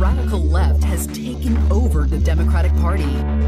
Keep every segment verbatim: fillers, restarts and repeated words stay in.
radical left has taken over the Democratic Party.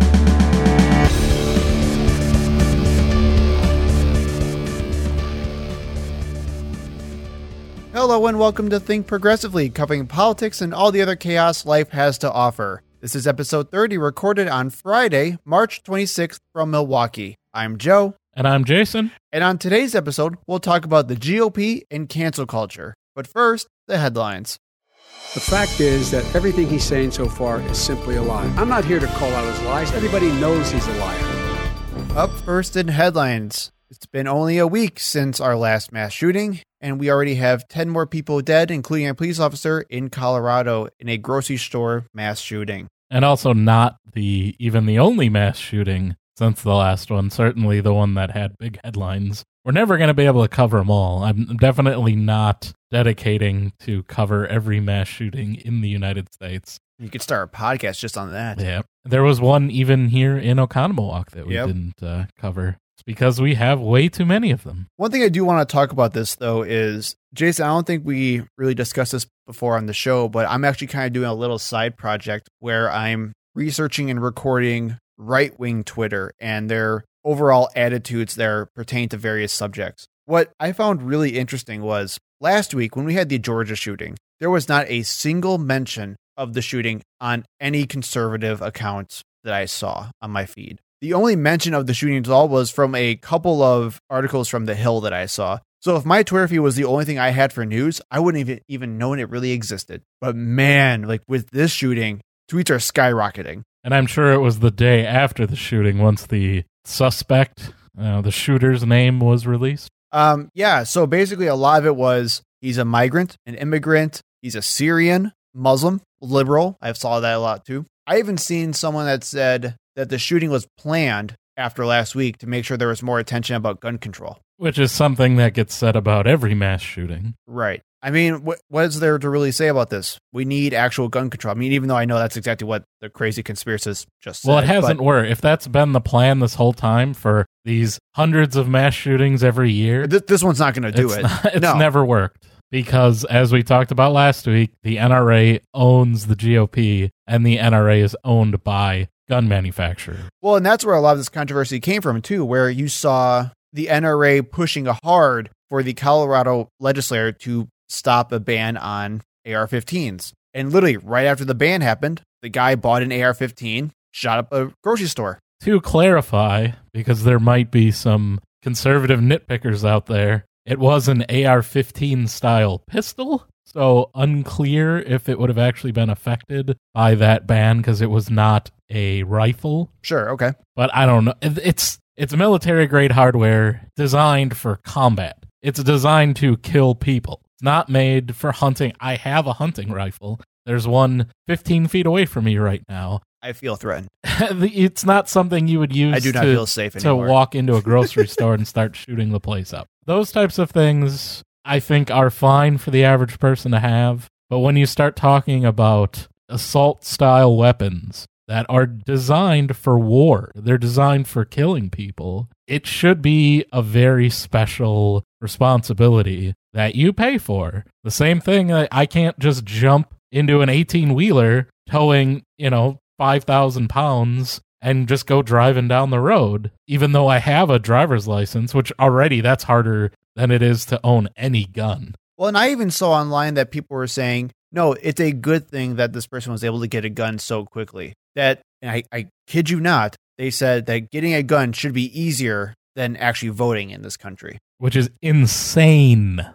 Hello and welcome to Think Progressively, covering politics and all the other chaos life has to offer. This is episode thirty, recorded on Friday, March twenty-sixth from Milwaukee. I'm Joe. And I'm Jason. And on today's episode, we'll talk about the G O P and cancel culture. But first, the headlines. The fact is that everything he's saying so far is simply a lie. I'm not here to call out his lies. Everybody knows he's a liar. Up first in headlines. It's been only a week since our last mass shooting, and we already have ten more people dead, including a police officer in Colorado in a grocery store mass shooting. And also not the even the only mass shooting since the last one, certainly the one that had big headlines. We're never going to be able to cover them all. I'm definitely not dedicating to cover every mass shooting in the United States. You could start a podcast just on that. Yeah. There was one even here in Oconomowoc that we Yep. didn't uh, cover. It's because we have way too many of them. One thing I do want to talk about this, though, is, Jason, I don't think we really discussed this before on the show, but I'm actually kind of doing a little side project where I'm researching and recording right-wing Twitter and their overall attitudes there pertain to various subjects. What I found really interesting was last week when we had the Georgia shooting, there was not a single mention of the shooting on any conservative accounts that I saw on my feed. The only mention of the shooting at all was from a couple of articles from The Hill that I saw. So if my Twitter feed was the only thing I had for news, I wouldn't even, even known it really existed. But man, like with this shooting, tweets are skyrocketing. And I'm sure it was the day after the shooting once the suspect, uh, the shooter's name was released. Um, yeah, so basically a lot of it was he's a migrant, an immigrant, he's a Syrian, Muslim, liberal. I saw that a lot too. I even seen someone that said that the shooting was planned after last week to make sure there was more attention about gun control. Which is something that gets said about every mass shooting. Right. I mean, what, what is there to really say about this? We need actual gun control. I mean, even though I know that's exactly what the crazy conspiracists just said. Well, it hasn't but worked. If that's been the plan this whole time for these hundreds of mass shootings every year, th- this one's not going to do it's it. Not, it's no. never worked. Because as we talked about last week, the N R A owns the G O P, and the N R A is owned by gun manufacturers. Well, and that's where a lot of this controversy came from, too, where you saw the N R A pushing hard for the Colorado legislature to stop a ban on A R fifteens. And literally, right after the ban happened, the guy bought an A R fifteen, shot up a grocery store. To clarify, because there might be some conservative nitpickers out there, it was an A R fifteen style pistol, so unclear if it would have actually been affected by that ban because it was not a rifle. Sure, okay. But I don't know. It's it's military grade hardware designed for combat. It's designed to kill people. It's not made for hunting. I have a hunting rifle. There's one fifteen feet away from me right now. I feel threatened. It's not something you would use I do not to, feel safe to anymore. walk into a grocery store and start shooting the place up. Those types of things, I think, are fine for the average person to have. But when you start talking about assault-style weapons that are designed for war, they're designed for killing people, it should be a very special responsibility that you pay for. The same thing, I can't just jump into an eighteen-wheeler towing, you know, five thousand pounds and just go driving down the road, even though I have a driver's license, which already that's harder than it is to own any gun. Well, and I even saw online that people were saying, no, it's a good thing that this person was able to get a gun so quickly. That, and I, I kid you not, they said that getting a gun should be easier than actually voting in this country. Which is insane.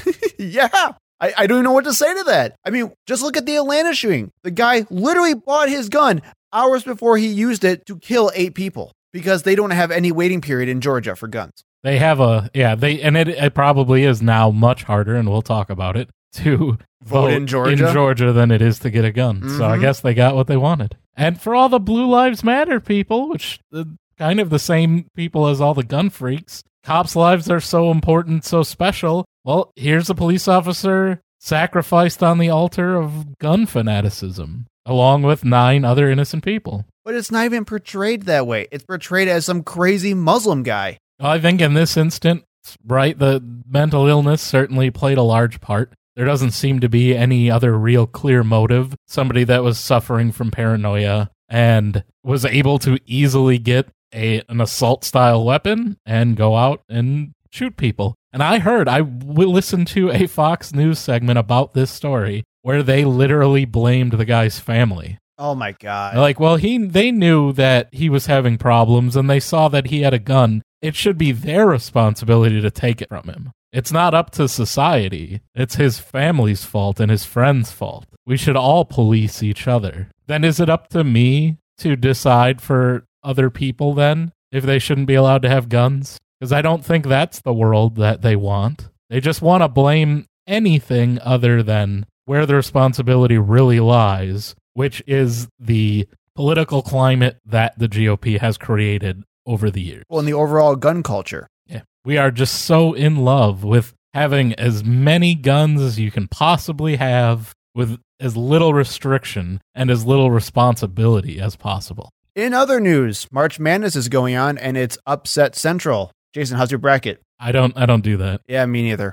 Yeah. I, I don't know what to say to that. I mean, just look at the Atlanta shooting. The guy literally bought his gun hours before he used it to kill eight people because they don't have any waiting period in Georgia for guns. They have a, yeah, they, and it, it probably is now much harder, and we'll talk about it, to Vote vote in Georgia? in Georgia than it is to get a gun. Mm-hmm. So I guess they got what they wanted. And for all the Blue Lives Matter people, which uh, kind of the same people as all the gun freaks, cops' lives are so important, so special. Well, here's a police officer sacrificed on the altar of gun fanaticism, along with nine other innocent people. But it's not even portrayed that way. It's portrayed as some crazy Muslim guy. Well, I think in this instance, right, the mental illness certainly played a large part. There doesn't seem to be any other real clear motive. Somebody that was suffering from paranoia and was able to easily get a an assault-style weapon and go out and shoot people. And I heard, I w- listened to a Fox News segment about this story where they literally blamed the guy's family. Oh my God. They're like, well, he they knew that he was having problems and they saw that he had a gun. It should be their responsibility to take it from him. It's not up to society. It's his family's fault and his friends' fault. We should all police each other. Then is it up to me to decide for other people then if they shouldn't be allowed to have guns? Because I don't think that's the world that they want. They just want to blame anything other than where the responsibility really lies, which is the political climate that the G O P has created over the years. Well, in the overall gun culture. Yeah. We are just so in love with having as many guns as you can possibly have with as little restriction and as little responsibility as possible. In other news, March Madness is going on and it's upset central. Jason, how's your bracket? I don't I don't do that. Yeah, me neither.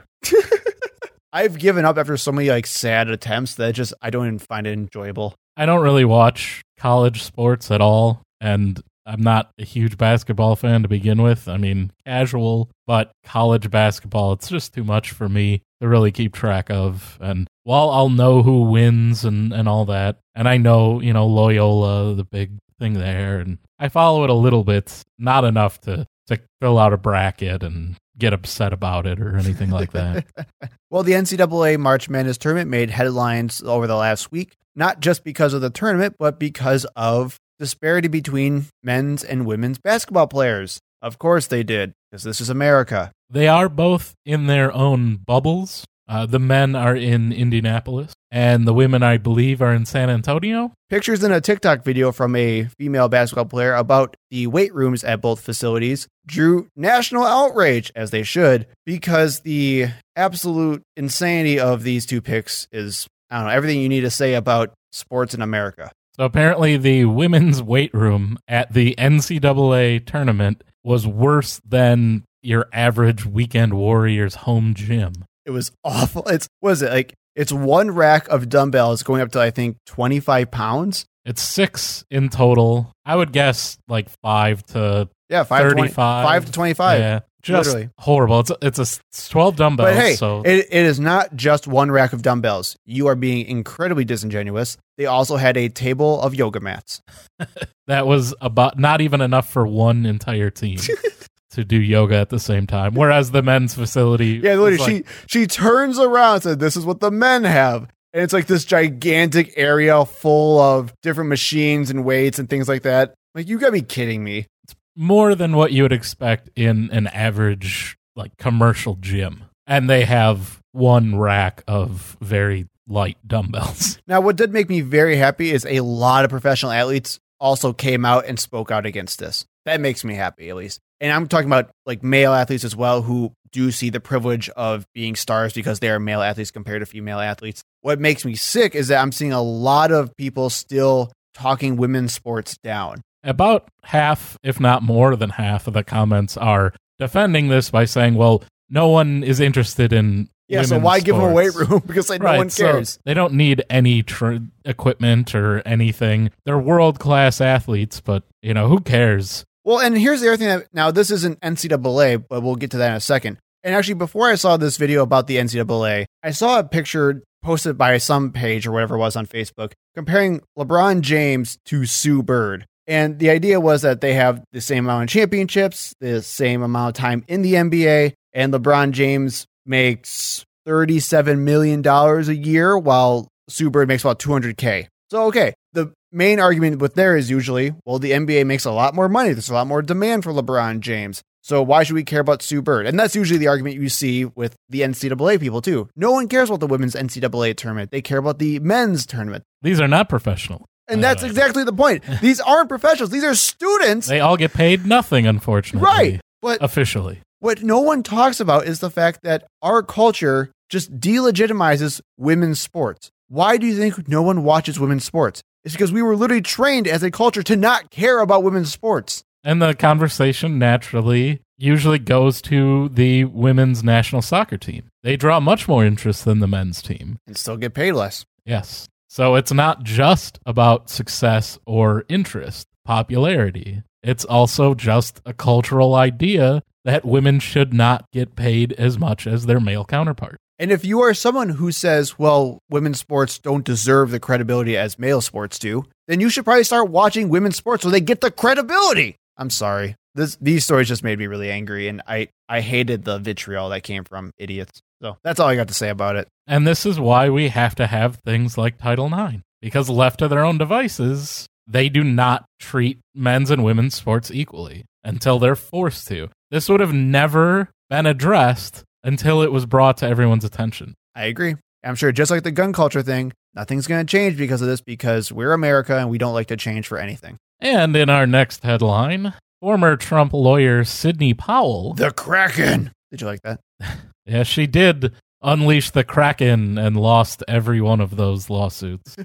I've given up after so many like sad attempts that just I don't even find it enjoyable. I don't really watch college sports at all, and I'm not a huge basketball fan to begin with. I mean, casual, but college basketball, it's just too much for me to really keep track of. And while I'll know who wins and, and all that, and I know, you know, Loyola, the big thing there, and I follow it a little bit, not enough to, to fill out a bracket and get upset about it or anything like that. Well, the N C double A March Madness tournament made headlines over the last week, not just because of the tournament, but because of disparity between men's and women's basketball players. Of course they did, because this is America. They are both in their own bubbles. Uh, the men are in Indianapolis, and the women, I believe, are in San Antonio. Pictures in a TikTok video from a female basketball player about the weight rooms at both facilities drew national outrage, as they should, because the absolute insanity of these two pics is, I don't know, everything you need to say about sports in America. So apparently the women's weight room at the N C double A tournament was worse than your average Weekend Warriors home gym. It was awful. It's, what is it, like, it's one rack of dumbbells going up to, I think, twenty-five pounds. It's six in total. I would guess like five to yeah, five thirty-five. To twenty, five to twenty-five. Yeah, just literally horrible. It's it's a twelve dumbbells. But hey, so. it, it is not just one rack of dumbbells. You are being incredibly disingenuous. They also had a table of yoga mats. That was about not even enough for one entire team to do yoga at the same time. Whereas the men's facility, yeah, literally, like, she she turns around and said, "This is what the men have." And it's like this gigantic area full of different machines and weights and things like that. Like, you gotta be kidding me. It's more than what you would expect in an average, like, commercial gym. And they have one rack of very light dumbbells. Now, what did make me very happy is a lot of professional athletes also came out and spoke out against this. That makes me happy, at least. And I'm talking about, like, male athletes as well who do see the privilege of being stars because they are male athletes compared to female athletes. What makes me sick is that I'm seeing a lot of people still talking women's sports down. About half, if not more than half, of the comments are defending this by saying, well, no one is interested in Yeah, so why sports. give them a weight room? Because like, right, no one cares. So they don't need any tr- equipment or anything. They're world-class athletes, but, you know, who cares? Well, and here's the other thing. That, now, this isn't N C double A, but we'll get to that in a second. And actually, before I saw this video about the N C double A, I saw a picture posted by some page or whatever it was on Facebook comparing LeBron James to Sue Bird. And the idea was that they have the same amount of championships, the same amount of time in the N B A, and LeBron James makes thirty-seven million dollars a year, while Sue Bird makes about two hundred K. So, okay, the main argument with there is usually, well, the N B A makes a lot more money. There's a lot more demand for LeBron James. So why should we care about Sue Bird? And that's usually the argument you see with the N C double A people, too. No one cares about the women's N C double A tournament. They care about the men's tournament. These are not professional. And that's uh, exactly the point. These aren't professionals. These are students. They all get paid nothing, unfortunately. Right. But officially. What no one talks about is the fact that our culture just delegitimizes women's sports. Why do you think no one watches women's sports? It's because we were literally trained as a culture to not care about women's sports. And the conversation naturally usually goes to the women's national soccer team. They draw much more interest than the men's team. And still get paid less. Yes. So it's not just about success or interest, popularity. It's also just a cultural idea that women should not get paid as much as their male counterpart. And if you are someone who says, well, women's sports don't deserve the credibility as male sports do, then you should probably start watching women's sports so they get the credibility. I'm sorry. This, these stories just made me really angry, and I, I hated the vitriol that came from idiots. So that's all I got to say about it. And this is why we have to have things like Title nine, because left to their own devices, they do not treat men's and women's sports equally until they're forced to. This would have never been addressed until it was brought to everyone's attention. I agree. I'm sure just like the gun culture thing, nothing's going to change because of this, because we're America and we don't like to change for anything. And in our next headline, former Trump lawyer Sidney Powell. The Kraken. Did you like that? Yeah, she did unleash the Kraken and lost every one of those lawsuits.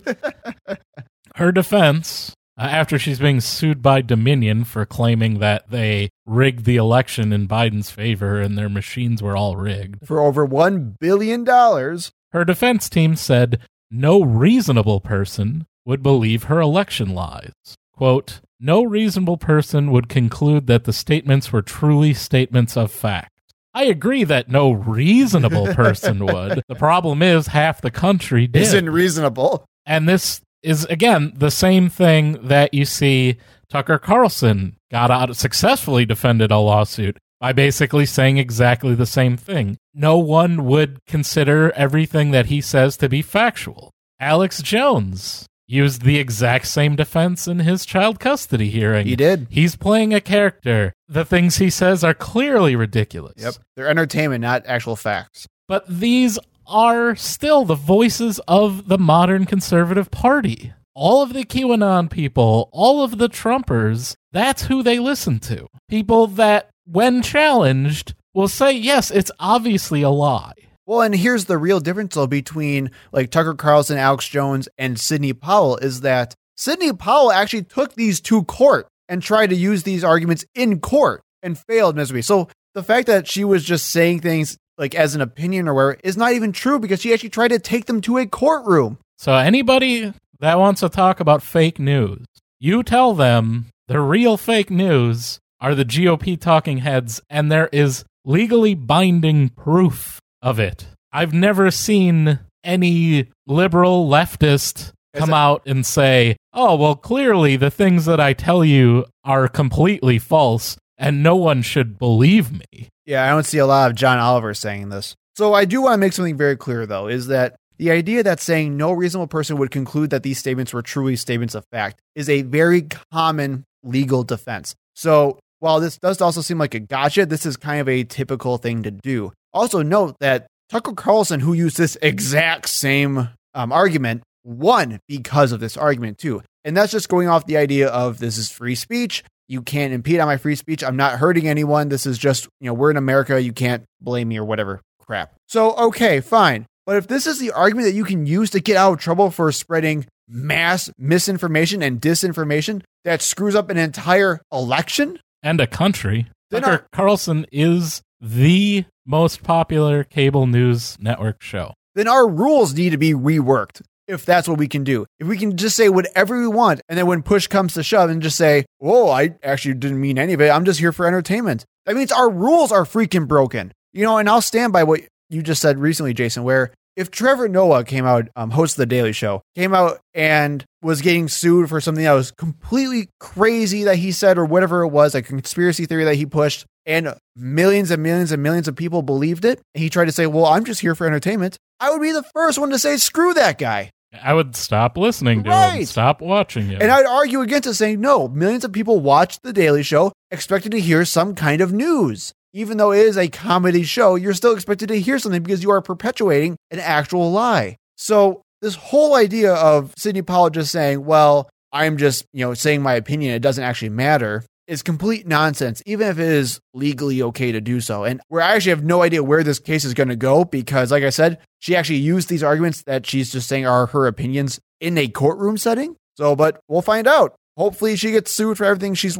Her defense, uh, after she's being sued by Dominion for claiming that they rigged the election in Biden's favor and their machines were all rigged. For over one billion dollars. Her defense team said no reasonable person would believe her election lies. Quote, no reasonable person would conclude that the statements were truly statements of fact. I agree that no reasonable person would. The problem is half the country did. Isn't reasonable. And this is, again, the same thing that you see Tucker Carlson got out, successfully defended a lawsuit by basically saying exactly the same thing. No one would consider everything that he says to be factual. Alex Jones used the exact same defense in his child custody hearing. He did. He's playing a character. The things he says are clearly ridiculous. Yep. They're entertainment, not actual facts. But these are still the voices of the modern conservative party. All of the QAnon people, all of the Trumpers, that's who they listen to. People that, when challenged, will say, yes, it's obviously a lie. Well, and here's the real difference, though, between like Tucker Carlson, Alex Jones, and Sidney Powell is that Sidney Powell actually took these to court and tried to use these arguments in court and failed miserably. So the fact that she was just saying things like as an opinion or whatever is not even true, because she actually tried to take them to a courtroom. So anybody that wants to talk about fake news, you tell them the real fake news are the G O P talking heads, and there is legally binding proof of it. I've never seen any liberal leftist come out and say, oh, well, clearly the things that I tell you are completely false and no one should believe me. Yeah, I don't see a lot of John Oliver saying this. So I do want to make something very clear, though, is that the idea that saying no reasonable person would conclude that these statements were truly statements of fact is a very common legal defense. So while this does also seem like a gotcha, this is kind of a typical thing to do. Also note that Tucker Carlson, who used this exact same um, argument, won because of this argument too. And that's just going off the idea of this is free speech. You can't impede on my free speech. I'm not hurting anyone. This is just, you know, we're in America. You can't blame me or whatever crap. So, okay, fine. But if this is the argument that you can use to get out of trouble for spreading mass misinformation and disinformation that screws up an entire election and a country, Then Tucker our- Carlson is the most popular cable news network show. then our rules need to be reworked. If that's what we can do. If we can just say whatever we want, and then when push comes to shove and just say, whoa, I actually didn't mean any of it. I'm just here for entertainment. That means our rules are freaking broken. You know, and I'll stand by what you just said recently, Jason, where if Trevor Noah came out, um, host of The Daily Show, came out and was getting sued for something that was completely crazy that he said or whatever it was, a conspiracy theory that he pushed, and millions and millions and millions of people believed it, and he tried to say, well, I'm just here for entertainment, I would be the first one to say, screw that guy. I would stop listening to Right. him, stop watching him. And I'd argue against it, saying, no, millions of people watch The Daily Show expecting to hear some kind of news. Even though it is a comedy show, you're still expected to hear something because you are perpetuating an actual lie. So this whole idea of Sidney Powell just saying, well, I'm just, you know, saying my opinion, it doesn't actually matter, is complete nonsense, even if it is legally okay to do so. And where I actually have no idea where this case is going to go, because like I said, she actually used these arguments that she's just saying are her opinions in a courtroom setting. So, but we'll find out. Hopefully she gets sued for everything she's worth.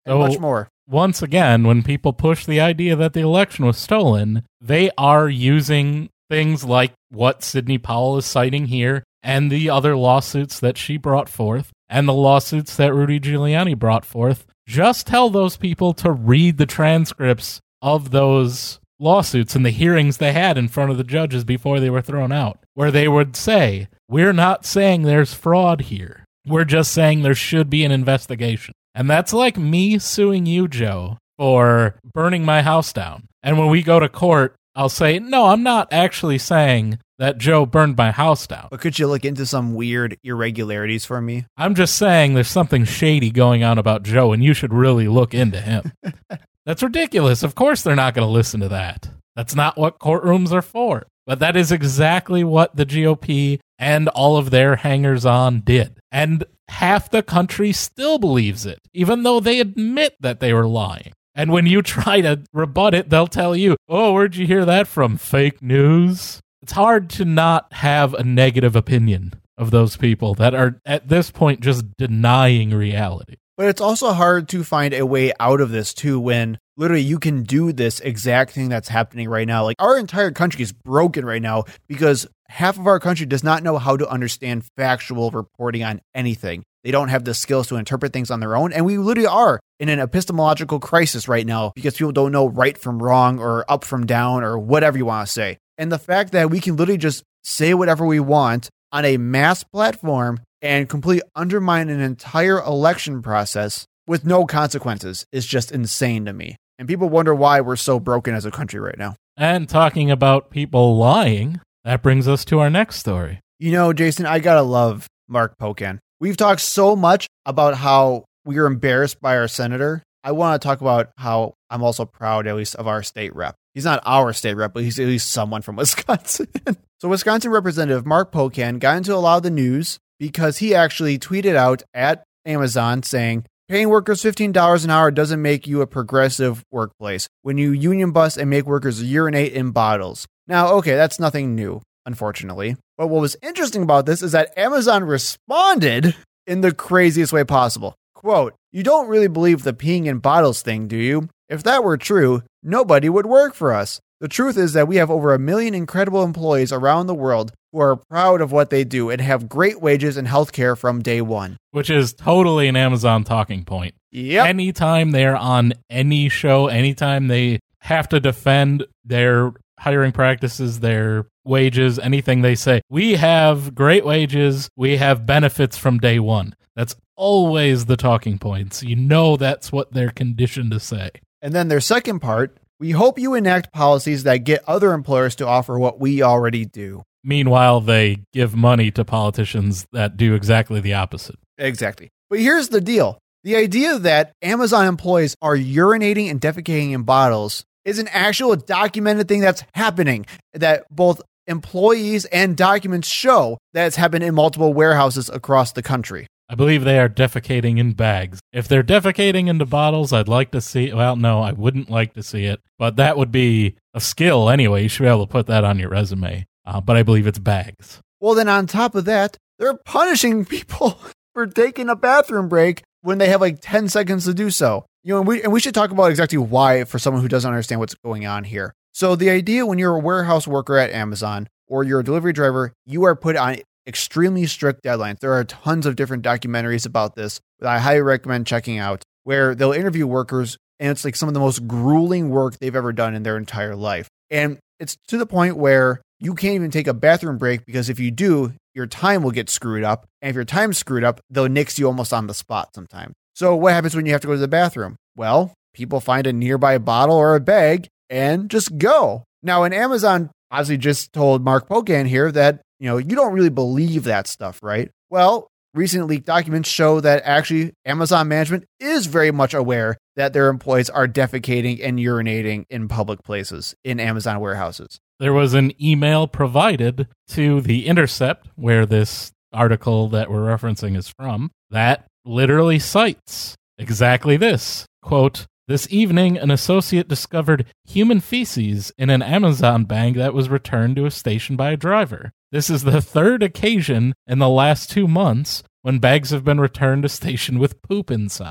and So- much more. Once again, when people push the idea that the election was stolen, they are using things like what Sidney Powell is citing here and the other lawsuits that she brought forth and the lawsuits that Rudy Giuliani brought forth. Just tell those people to read the transcripts of those lawsuits and the hearings they had in front of the judges before they were thrown out, where they would say, we're not saying there's fraud here. We're just saying there should be an investigation. And that's like me suing you, Joe, for burning my house down. And when we go to court, I'll say, no, I'm not actually saying that Joe burned my house down. But could you look into some weird irregularities for me? I'm just saying there's something shady going on about Joe, and you should really look into him. That's ridiculous. Of course they're not going to listen to that. That's not what courtrooms are for. But that is exactly what the G O P and all of their hangers-on did. And half the country still believes it, even though they admit that they were lying. And when you try to rebut it, they'll tell you, oh, where'd you hear that from? Fake news? It's hard to not have a negative opinion of those people that are, at this point, just denying reality. But it's also hard to find a way out of this, too, when literally you can do this exact thing that's happening right now. Like, our entire country is broken right now because half of our country does not know how to understand factual reporting on anything. They don't have the skills to interpret things on their own. And we literally are in an epistemological crisis right now because people don't know right from wrong or up from down or whatever you want to say. And the fact that we can literally just say whatever we want on a mass platform and completely undermine an entire election process with no consequences is just insane to me. And people wonder why we're so broken as a country right now. And talking about people lying, that brings us to our next story. You know, Jason, I gotta love Mark Pocan. We've talked so much about how we are embarrassed by our senator. I want to talk about how I'm also proud, at least, of our state rep. He's not our state rep, but he's at least someone from Wisconsin. So Wisconsin Representative Mark Pocan got into a lot of the news because he actually tweeted out at Amazon saying, paying workers fifteen dollars an hour doesn't make you a progressive workplace when you union bust and make workers urinate in bottles. Now, okay, that's nothing new, unfortunately. But what was interesting about this is that Amazon responded in the craziest way possible. Quote, you don't really believe the peeing in bottles thing, do you? If that were true, nobody would work for us. The truth is that we have over a million incredible employees around the world who are proud of what they do and have great wages and healthcare from day one. Which is totally an Amazon talking point. Yep. Anytime they're on any show, anytime they have to defend their hiring practices, their wages, anything they say, we have great wages, we have benefits from day one. That's always the talking points. You know that's what they're conditioned to say. And then their second part, we hope you enact policies that get other employers to offer what we already do. Meanwhile, they give money to politicians that do exactly the opposite. Exactly. But here's the deal. The idea that Amazon employees are urinating and defecating in bottles is an actual documented thing that's happening, that both employees and documents show that it's happened in multiple warehouses across the country. I believe they are defecating in bags. If they're defecating into bottles, I'd like to see, well, no, I wouldn't like to see it, but that would be a skill anyway. You should be able to put that on your resume. Uh, but I believe it's bags. Well, then on top of that, they're punishing people for taking a bathroom break when they have like ten seconds to do so. You know, and we, and we should talk about exactly why for someone who doesn't understand what's going on here. So the idea when you're a warehouse worker at Amazon or you're a delivery driver, you are put on extremely strict deadlines. There are tons of different documentaries about this that I highly recommend checking out, where they'll interview workers and it's like some of the most grueling work they've ever done in their entire life. And it's to the point where you can't even take a bathroom break because if you do, your time will get screwed up. And if your time's screwed up, they'll nix you almost on the spot sometimes. So what happens when you have to go to the bathroom? Well, people find a nearby bottle or a bag and just go. Now, and Amazon obviously just told Mark Pocan here that, you know, you don't really believe that stuff, right? Well, recent leaked documents show that actually Amazon management is very much aware that their employees are defecating and urinating in public places in Amazon warehouses. There was an email provided to The Intercept, where this article that we're referencing is from, that literally cites exactly this. Quote, this evening, an associate discovered human feces in an Amazon bag that was returned to a station by a driver. This is the third occasion in the last two months when bags have been returned to station with poop inside.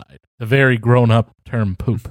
the very grown-up term poop.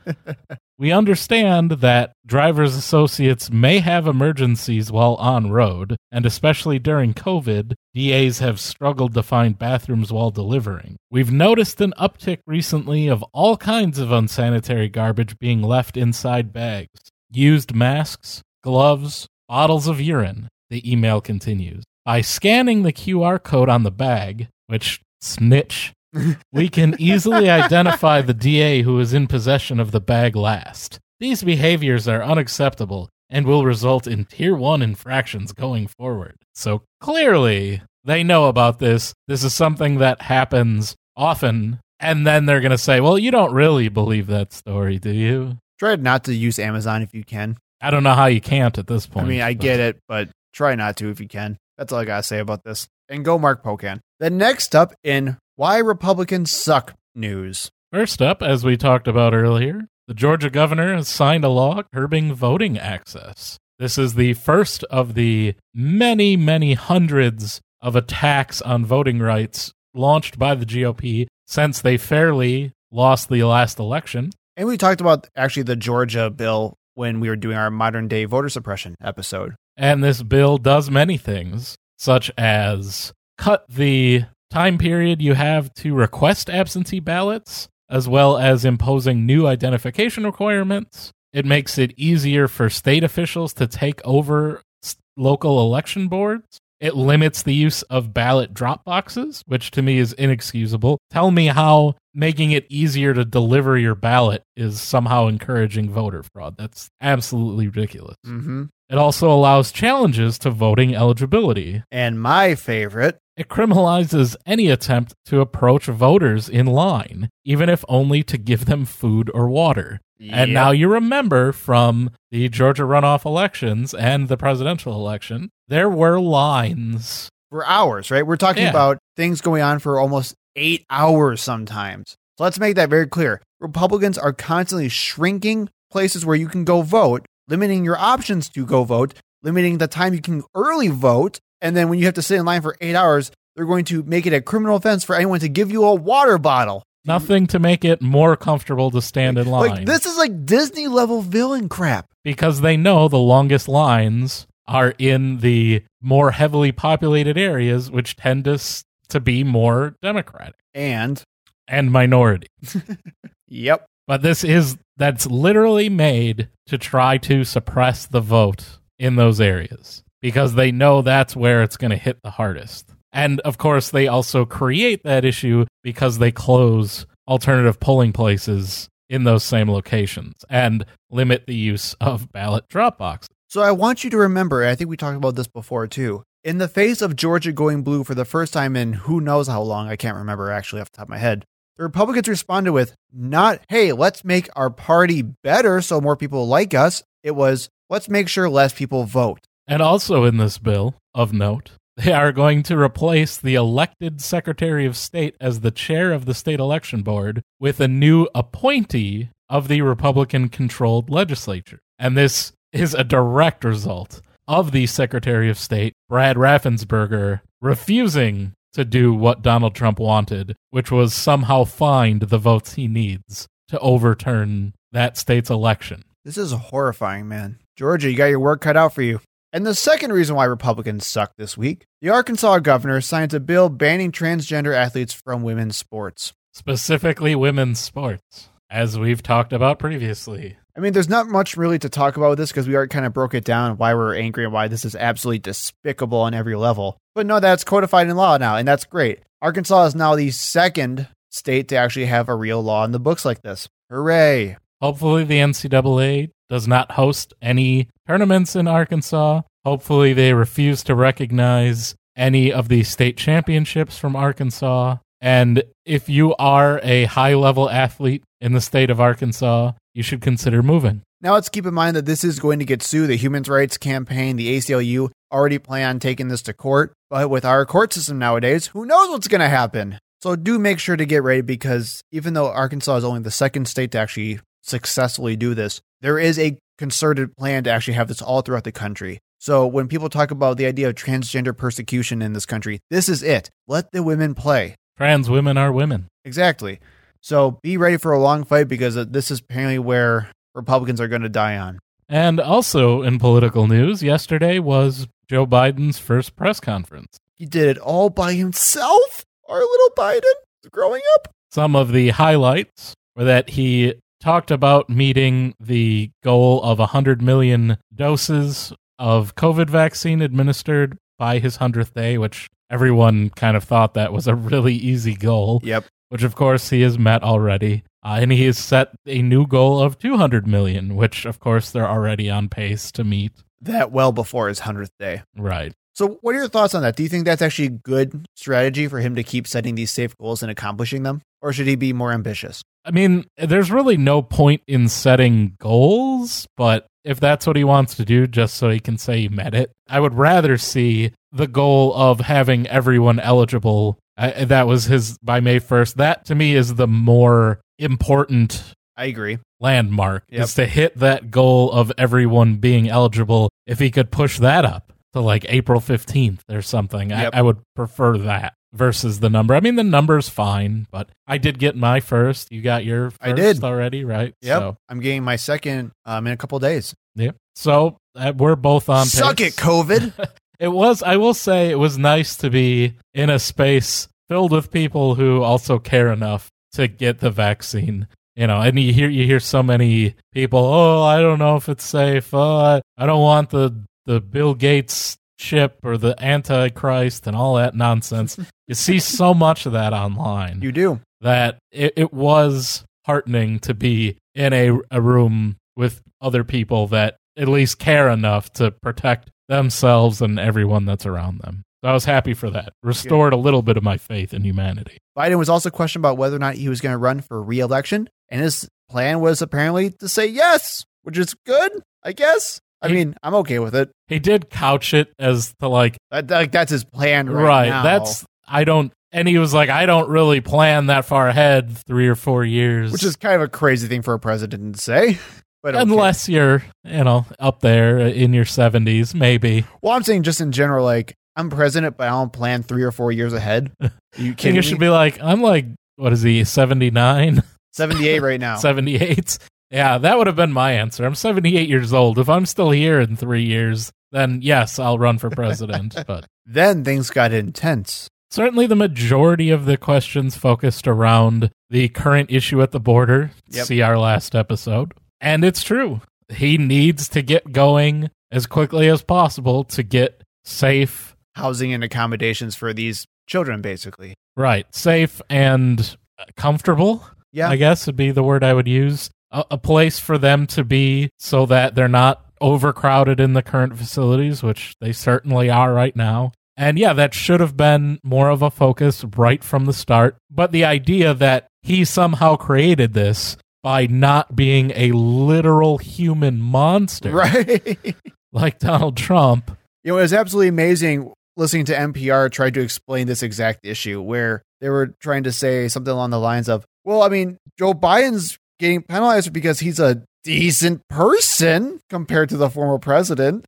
We understand that driver's associates may have emergencies while on road, and especially during COVID, D As have struggled to find bathrooms while delivering. We've noticed an uptick recently of all kinds of unsanitary garbage being left inside bags. Used masks, gloves, bottles of urine. The email continues. By scanning the Q R code on the bag, which, snitch, we can easily identify the D A who is in possession of the bag last. These behaviors are unacceptable and will result in Tier one infractions going forward. So clearly, they know about this. This is something that happens often, and then they're going to say, well, you don't really believe that story, do you? Try not to use Amazon if you can. I don't know how you can't at this point. I mean, I but. get it, but try not to if you can. That's all I got to say about this. And go Mark Pocan. The next up in Why Republicans Suck news. First up, as we talked about earlier, the Georgia governor has signed a law curbing voting access. This is the first of the many, many hundreds of attacks on voting rights launched by the G O P since they fairly lost the last election. And we talked about actually the Georgia bill when we were doing our modern day voter suppression episode. And this bill does many things, such as cut the time period you have to request absentee ballots, as well as imposing new identification requirements. It makes it easier for state officials to take over local election boards. It limits the use of ballot drop boxes, which to me is inexcusable. Tell me how making it easier to deliver your ballot is somehow encouraging voter fraud. That's absolutely ridiculous. Mm-hmm. It also allows challenges to voting eligibility. And my favorite, it criminalizes any attempt to approach voters in line, even if only to give them food or water. Yep. And now you remember from the Georgia runoff elections and the presidential election, there were lines. For hours, right? We're talking Yeah. about things going on for almost eight hours sometimes. So let's make that very clear. Republicans are constantly shrinking places where you can go vote, limiting your options to go vote, limiting the time you can early vote, and then when you have to sit in line for eight hours, they're going to make it a criminal offense for anyone to give you a water bottle. Nothing to make it more comfortable to stand in line. Like, this is like Disney level villain crap. Because they know the longest lines are in the more heavily populated areas, which tend to, s- to be more Democratic. And, And minority. yep. But this is, that's literally made to try to suppress the vote in those areas. Because they know that's where it's going to hit the hardest. And, of course, they also create that issue because they close alternative polling places in those same locations and limit the use of ballot drop boxes. So I want you to remember, and I think we talked about this before too, in the face of Georgia going blue for the first time in who knows how long, I can't remember actually off the top of my head, the Republicans responded with not, hey, let's make our party better so more people like us. It was, let's make sure less people vote. And also in this bill, of note, they are going to replace the elected Secretary of State as the chair of the state election board with a new appointee of the Republican-controlled legislature. And this is a direct result of the Secretary of State, Brad Raffensperger, refusing to do what Donald Trump wanted, which was somehow find the votes he needs to overturn that state's election. This is horrifying, man. Georgia, you got your work cut out for you. And the second reason why Republicans suck this week, the Arkansas governor signs a bill banning transgender athletes from women's sports. Specifically women's sports, as we've talked about previously. I mean, there's not much really to talk about with this because we already kind of broke it down why we're angry and why this is absolutely despicable on every level. But no, that's codified in law now, and that's great. Arkansas is now the second state to actually have a real law in the books like this. Hooray. Hopefully the N C double A does not host any tournaments in Arkansas. Hopefully they refuse to recognize any of the state championships from Arkansas. And if you are a high-level athlete in the state of Arkansas, you should consider moving. Now let's keep in mind that this is going to get sued. The Human Rights Campaign, the A C L U, already plan on taking this to court. But with our court system nowadays, who knows what's going to happen? So do make sure to get ready because even though Arkansas is only the second state to actually successfully do this, there is a concerted plan to actually have this all throughout the country. So when people talk about the idea of transgender persecution in this country, this is it. Let the women play. Trans women are women. Exactly. So be ready for a long fight because this is apparently where Republicans are going to die on. And also in political news, yesterday was Joe Biden's first press conference. He did it all by himself? Our little Biden growing up? Some of the highlights were that he talked about meeting the goal of one hundred million doses of COVID vaccine administered by his hundredth day, which everyone kind of thought that was a really easy goal. Yep. Which, of course, he has met already. Uh, and he has set a new goal of two hundred million, which, of course, they're already on pace to meet. That well before his hundredth day. Right. So what are your thoughts on that? Do you think that's actually a good strategy for him to keep setting these safe goals and accomplishing them? Or should he be more ambitious? I mean, there's really no point in setting goals, but if that's what he wants to do just so he can say he met it, I would rather see the goal of having everyone eligible. I, that was his by May first. That, to me, is the more important I agree. landmark, Yep. is to hit that goal of everyone being eligible. If he could push that up to like April fifteenth or something, Yep. I, I would prefer that versus the number. I mean, the number's fine, but I did get my first. You got your first I did. already, right? Yep. So, I'm getting my second um, in a couple days. yep. So uh, we're both on Suck pace. it, COVID. It was, I will say, it was nice to be in a space filled with people who also care enough to get the vaccine. You know, and you hear you hear so many people, oh, I don't know if it's safe. Oh, I, I don't want the, the Bill Gates chip or the Antichrist and all that nonsense. You see so much of that online. You do. That it, it was heartening to be in a, a room with other people that at least care enough to protect themselves and everyone that's around them. So I was happy for that. Restored a little bit of my faith in humanity. Biden was also questioned about whether or not he was going to run for re-election, and his plan was apparently to say yes, which is good, I guess. I He- mean, I'm okay with it. He did couch it as to like, That, that- that's his plan right, right, now. that's, I don't, and he was like, I don't really plan that far ahead, three or four years. Which is kind of a crazy thing for a president to say. But okay. Unless you're, you know, up there in your seventies, maybe. Well, I'm saying just in general, like, I'm president, but I don't plan three or four years ahead. You I think kidding you should me? be like, I'm like, what is he, seventy-nine? seventy-eight right now. seventy-eight? Yeah, that would have been my answer. I'm seventy-eight years old. If I'm still here in three years, then yes, I'll run for president. But Then things got intense. certainly the majority of the questions focused around the current issue at the border. Yep. See our last episode. And it's true. He needs to get going as quickly as possible to get safe, Housing and accommodations for these children, basically. right, safe and comfortable, Yeah. I guess would be the word I would use. A, a place for them to be so that they're not overcrowded in the current facilities, which they certainly are right now. And yeah, that should have been more of a focus right from the start. But the idea that he somehow created this by not being a literal human monster, Right. like Donald Trump. You know, it was absolutely amazing listening to N P R try to explain this exact issue where they were trying to say something along the lines of, well, I mean, Joe Biden's getting penalized because he's a decent person compared to the former president.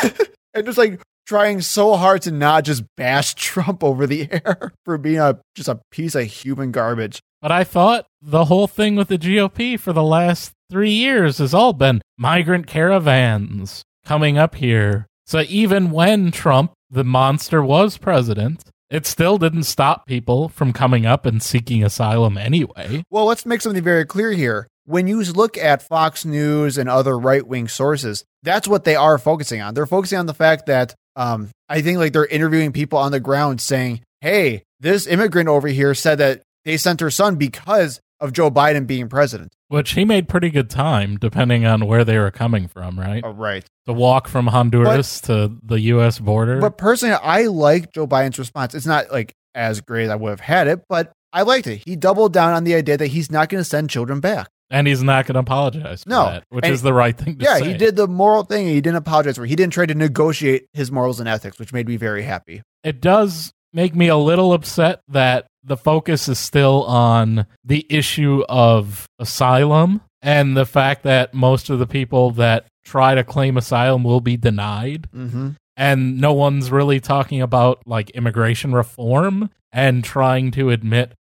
And just like trying so hard to not just bash Trump over the air for being a just a piece of human garbage. But I thought the whole thing with the G O P for the last three years has all been migrant caravans coming up here. So even when Trump, the monster, was president, it still didn't stop people from coming up and seeking asylum anyway. Well, let's make something very clear here. When you look at Fox News and other right-wing sources, that's what they are focusing on. They're focusing on the fact that um, I think like they're interviewing people on the ground saying, hey, this immigrant over here said that they sent her son because of Joe Biden being president. Which he made pretty good time, depending on where they were coming from, right? Oh, right. To walk from Honduras to the U S border. But personally, I like Joe Biden's response. It's not like as great as I would have had it, but I liked it. He doubled down on the idea that he's not going to send children back. And he's not going to apologize for No. that, which And- is the right thing to Yeah, say. he did the moral thing. And he didn't apologize for it. He didn't try to negotiate his morals and ethics, which made me very happy. It does make me a little upset that the focus is still on the issue of asylum and the fact that most of the people that try to claim asylum will be denied. Mm-hmm. And no one's really talking about like immigration reform and trying to admit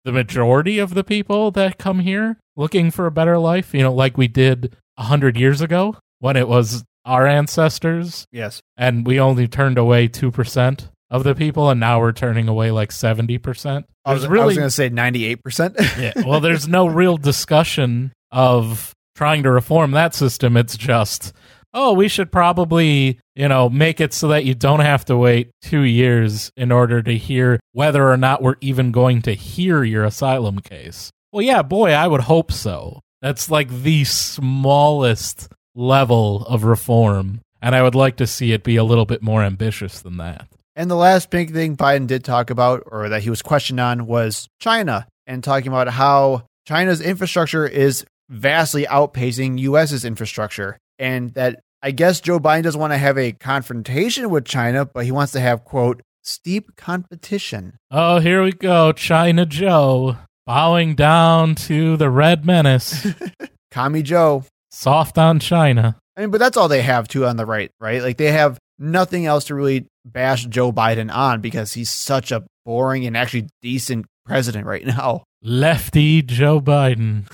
the majority of the people that come here looking for a better life, you know, like we did a hundred years ago when it was our ancestors. Yes. And we only turned away two percent of the people, and now we're turning away like seventy percent. I was, really, I was going to say ninety-eight percent. Yeah, well, there's no real discussion of trying to reform that system. It's just, oh, we should probably, you know, make it so that you don't have to wait two years in order to hear whether or not we're even going to hear your asylum case. Well, yeah, boy, I would hope so. That's like the smallest level of reform, and I would like to see it be a little bit more ambitious than that. And the last big thing Biden did talk about, or that he was questioned on, was China, and talking about how China's infrastructure is vastly outpacing U S's infrastructure. And that I guess Joe Biden doesn't want to have a confrontation with China, but he wants to have, quote, steep competition. Oh, here we go. China Joe bowing down to the Red Menace. Commie Joe. Soft on China. I mean, but that's all they have, too, on the right, right? Like, they have nothing else to really bash Joe Biden on because he's such a boring and actually decent president right now. Lefty Joe Biden.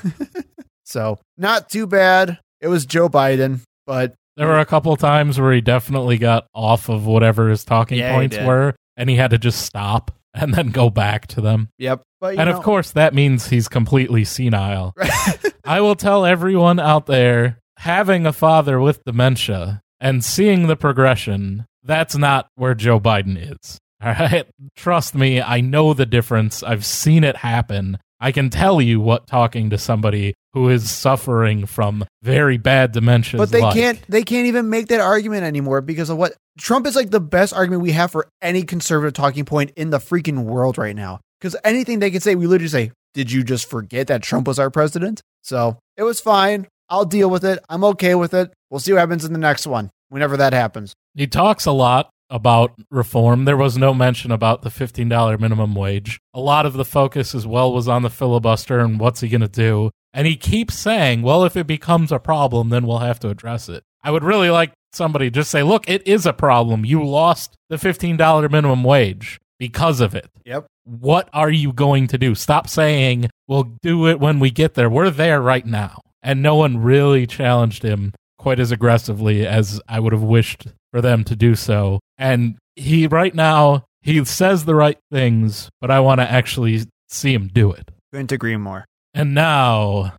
So, not too bad. It was Joe Biden, but... There were a couple times where he definitely got off of whatever his talking Yeah, points he did. were, and he had to just stop and then go back to them. Yep. But, you And know, of course, that means he's completely senile. I will tell everyone out there, having a father with dementia and seeing the progression, that's not where Joe Biden is. All right? Trust me, I know the difference. I've seen it happen. I can tell you what talking to somebody who is suffering from very bad dementia But is they like. can't they can't even make that argument anymore because of what Trump is like the best argument we have for any conservative talking point in the freaking world right now. Because anything they can say, we literally say, did you just forget that Trump was our president? So it was fine. I'll deal with it. I'm okay with it. We'll see what happens in the next one, whenever that happens. He talks a lot about reform. There was no mention about the fifteen dollars minimum wage. A lot of the focus as well was on the filibuster and what's he going to do. And he keeps saying, well, if it becomes a problem, then we'll have to address it. I would really like somebody just say, look, it is a problem. You lost the fifteen dollars minimum wage because of it. Yep. What are you going to do? Stop saying, we'll do it when we get there. We're there right now. And no one really challenged him quite as aggressively as I would have wished for them to do so. And he, right now, he says the right things, but I want to actually see him do it. Couldn't agree more. And now,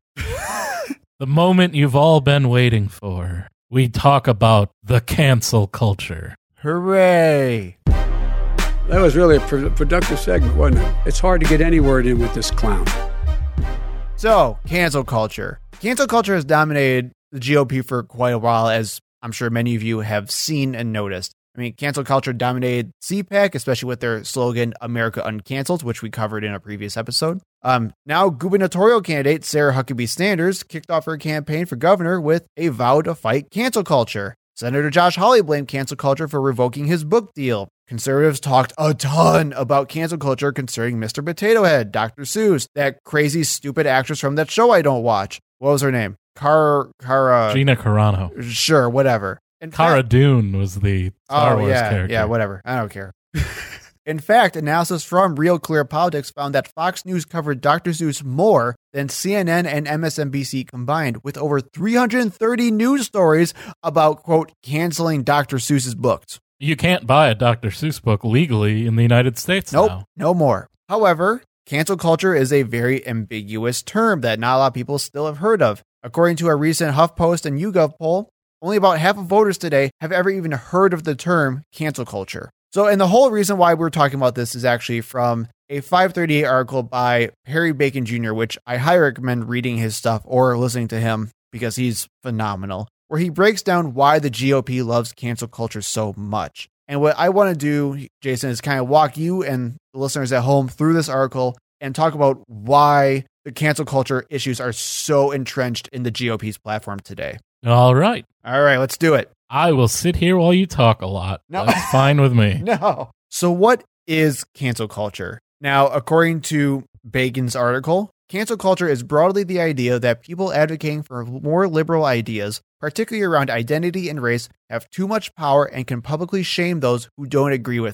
the moment you've all been waiting for, we talk about the cancel culture. Hooray. That was really a pro- productive segment, wasn't it? It's hard to get any word in with this clown. So, cancel culture. Cancel culture has dominated the G O P for quite a while, as I'm sure many of you have seen and noticed. I mean, cancel culture dominated C PAC, especially with their slogan, America Uncanceled, which we covered in a previous episode. Um, now, gubernatorial candidate Sarah Huckabee Sanders kicked off her campaign for governor with a vow to fight cancel culture. Senator Josh Hawley blamed cancel culture for revoking his book deal. Conservatives talked a ton about cancel culture concerning Mister Potato Head, Doctor Seuss, that crazy, stupid actress from that show I don't watch. What was her name? Car, Cara... Gina Carano. Sure, whatever. In Cara fact- Dune was the Star oh, Wars yeah, character. Yeah, whatever. I don't care. In fact, analysis from Real Clear Politics found that Fox News covered Doctor Seuss more than C N N and M S N B C combined, with over three hundred thirty news stories about, quote, canceling Doctor Seuss's books. You can't buy a Doctor Seuss book legally in the United States Nope, now. no more. However, cancel culture is a very ambiguous term that not a lot of people still have heard of. According to a recent HuffPost and YouGov poll, only about half of voters today have ever even heard of the term cancel culture. So, and the whole reason why we're talking about this is actually from a five thirty-eight article by Harry Bacon Junior, which I highly recommend reading his stuff or listening to him because he's phenomenal, where he breaks down why the G O P loves cancel culture so much. And what I want to do, Jason, is kind of walk you and the listeners at home through this article and talk about why the cancel culture issues are so entrenched in the G O P's platform today. All right. All right, let's do it. I will sit here while you talk a lot. No. That's fine with me. No. So what is cancel culture? Now, according to Bacon's article, cancel culture is broadly the idea that people advocating for more liberal ideas, particularly around identity and race, have too much power and can publicly shame those who don't agree with them.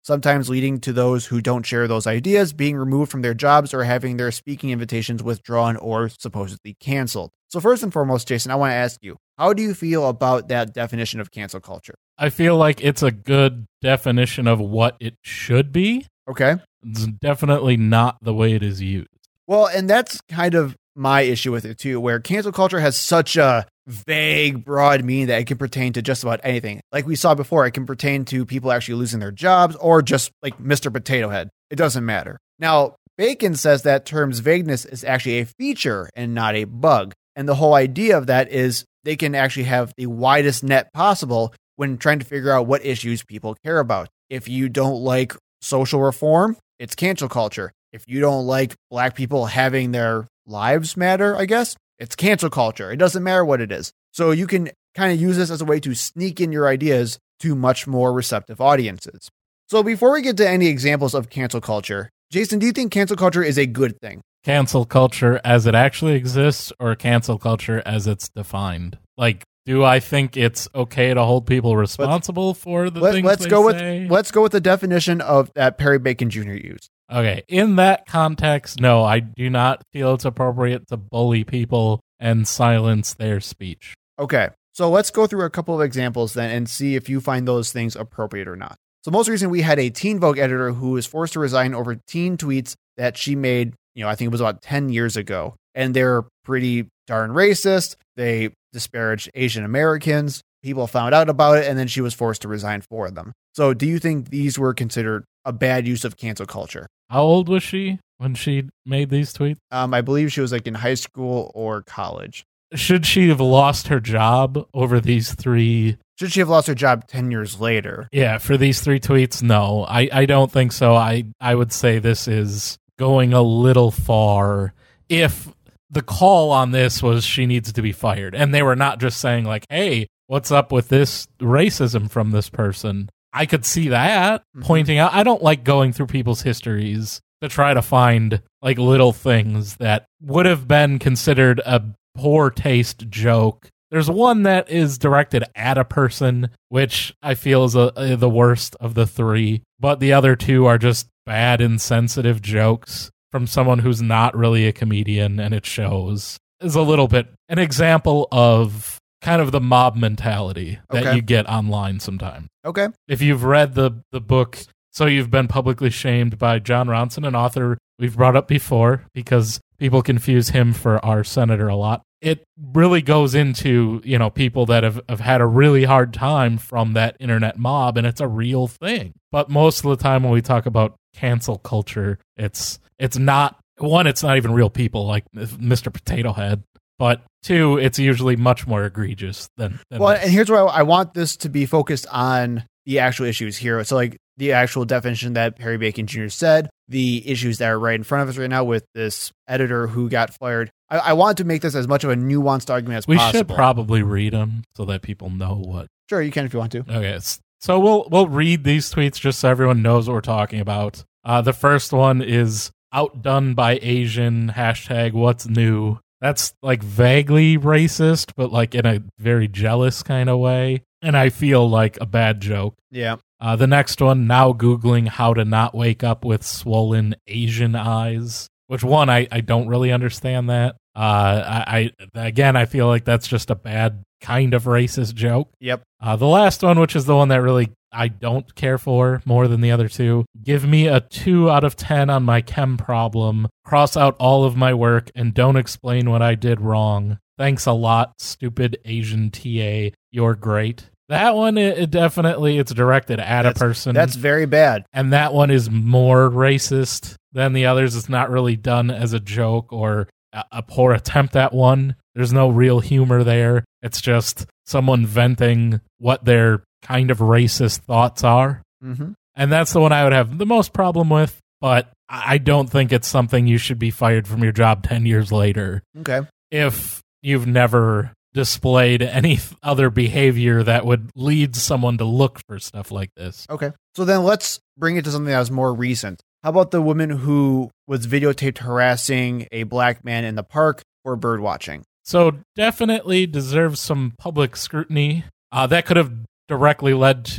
sometimes leading to those who don't share those ideas being removed from their jobs or having their speaking invitations withdrawn or supposedly canceled. So first and foremost, Jason, I want to ask you, how do you feel about that definition of cancel culture? I feel like it's a good definition of what it should be. Okay. It's definitely not the way it is used. Well, and that's kind of my issue with it too, where cancel culture has such a vague, broad meaning that it can pertain to just about anything. Like we saw before, it can pertain to people actually losing their jobs or just like Mister Potato Head. It doesn't matter. Now, Bacon says that term's vagueness is actually a feature and not a bug. And the whole idea of that is they can actually have the widest net possible when trying to figure out what issues people care about. If you don't like social reform, it's cancel culture. If you don't like black people having their lives matter, I guess, it's cancel culture. It doesn't matter what it is. So you can kind of use this as a way to sneak in your ideas to much more receptive audiences. So before we get to any examples of cancel culture, Jason, do you think cancel culture is a good thing? Cancel culture as it actually exists or cancel culture as it's defined? Like, do I think it's okay to hold people responsible let's, for the let, things let's they go say? With, let's go with the definition of that Perry Bacon Junior used. Okay, in that context, no, I do not feel it's appropriate to bully people and silence their speech. Okay, so let's go through a couple of examples then and see if you find those things appropriate or not. So most recently, we had a Teen Vogue editor who was forced to resign over teen tweets that she made, you know, I think it was about ten years ago. And they're pretty darn racist. They disparaged Asian Americans. People found out about it, and then she was forced to resign for them. So do you think these were considered a bad use of cancel culture? How old was she when she made these tweets? Um, I believe she was like in high school or college. Should she have lost her job over these three? Should she have lost her job ten years later? Yeah, for these three tweets, no. I, I don't think so. I, I would say this is going a little far. If the call on this was she needs to be fired, and they were not just saying like, hey, what's up with this racism from this person? I could see that mm-hmm. pointing out. I don't like going through people's histories to try to find like little things that would have been considered a poor taste joke. There's one that is directed at a person, which I feel is a, a, the worst of the three, but the other two are just bad, insensitive jokes from someone who's not really a comedian, and it shows. Is a little bit an example of kind of the mob mentality that okay. you get online sometimes. Okay. If you've read the, the book, So You've Been Publicly Shamed by John Ronson, an author we've brought up before because people confuse him for our senator a lot. It really goes into, you know, people that have, have had a really hard time from that internet mob, and it's a real thing. But most of the time when we talk about cancel culture, it's it's not, one, it's not even real people like Mister Potato Head. But two, it's usually much more egregious than, than well, this. And here's where I want this to be focused on the actual issues here. So like the actual definition that Perry Bacon Junior said, the issues that are right in front of us right now with this editor who got fired. I, I want to make this as much of a nuanced argument as we possible. We should probably read them so that people know what. Sure, you can if you want to. Okay, so we'll we'll read these tweets just so everyone knows what we're talking about. Uh, the first one is outdone by Asian, hashtag what's new. That's like vaguely racist, but like in a very jealous kind of way. And I feel like a bad joke. Yeah. Uh, the next one, now Googling how to not wake up with swollen Asian eyes. Which one, I, I don't really understand that. Uh, I, I Again, I feel like that's just a bad kind of racist joke. Yep. Uh, the last one, which is the one that really I don't care for more than the other two. Give me a two out of ten on my chem problem. Cross out all of my work and don't explain what I did wrong. Thanks a lot, stupid Asian T A. You're great. That one, it, it definitely, it's directed at that's, a person. That's very bad. And that one is more racist than the others. It's not really done as a joke or a, a poor attempt at one. There's no real humor there. It's just someone venting what their kind of racist thoughts are. Mm-hmm. And that's the one I would have the most problem with, but I don't think it's something you should be fired from your job ten years later. Okay. If you've never displayed any other behavior that would lead someone to look for stuff like this. Okay. So then let's bring it to something that was more recent. How about the woman who was videotaped harassing a black man in the park for bird watching? So definitely deserves some public scrutiny. Uh, that could have directly led to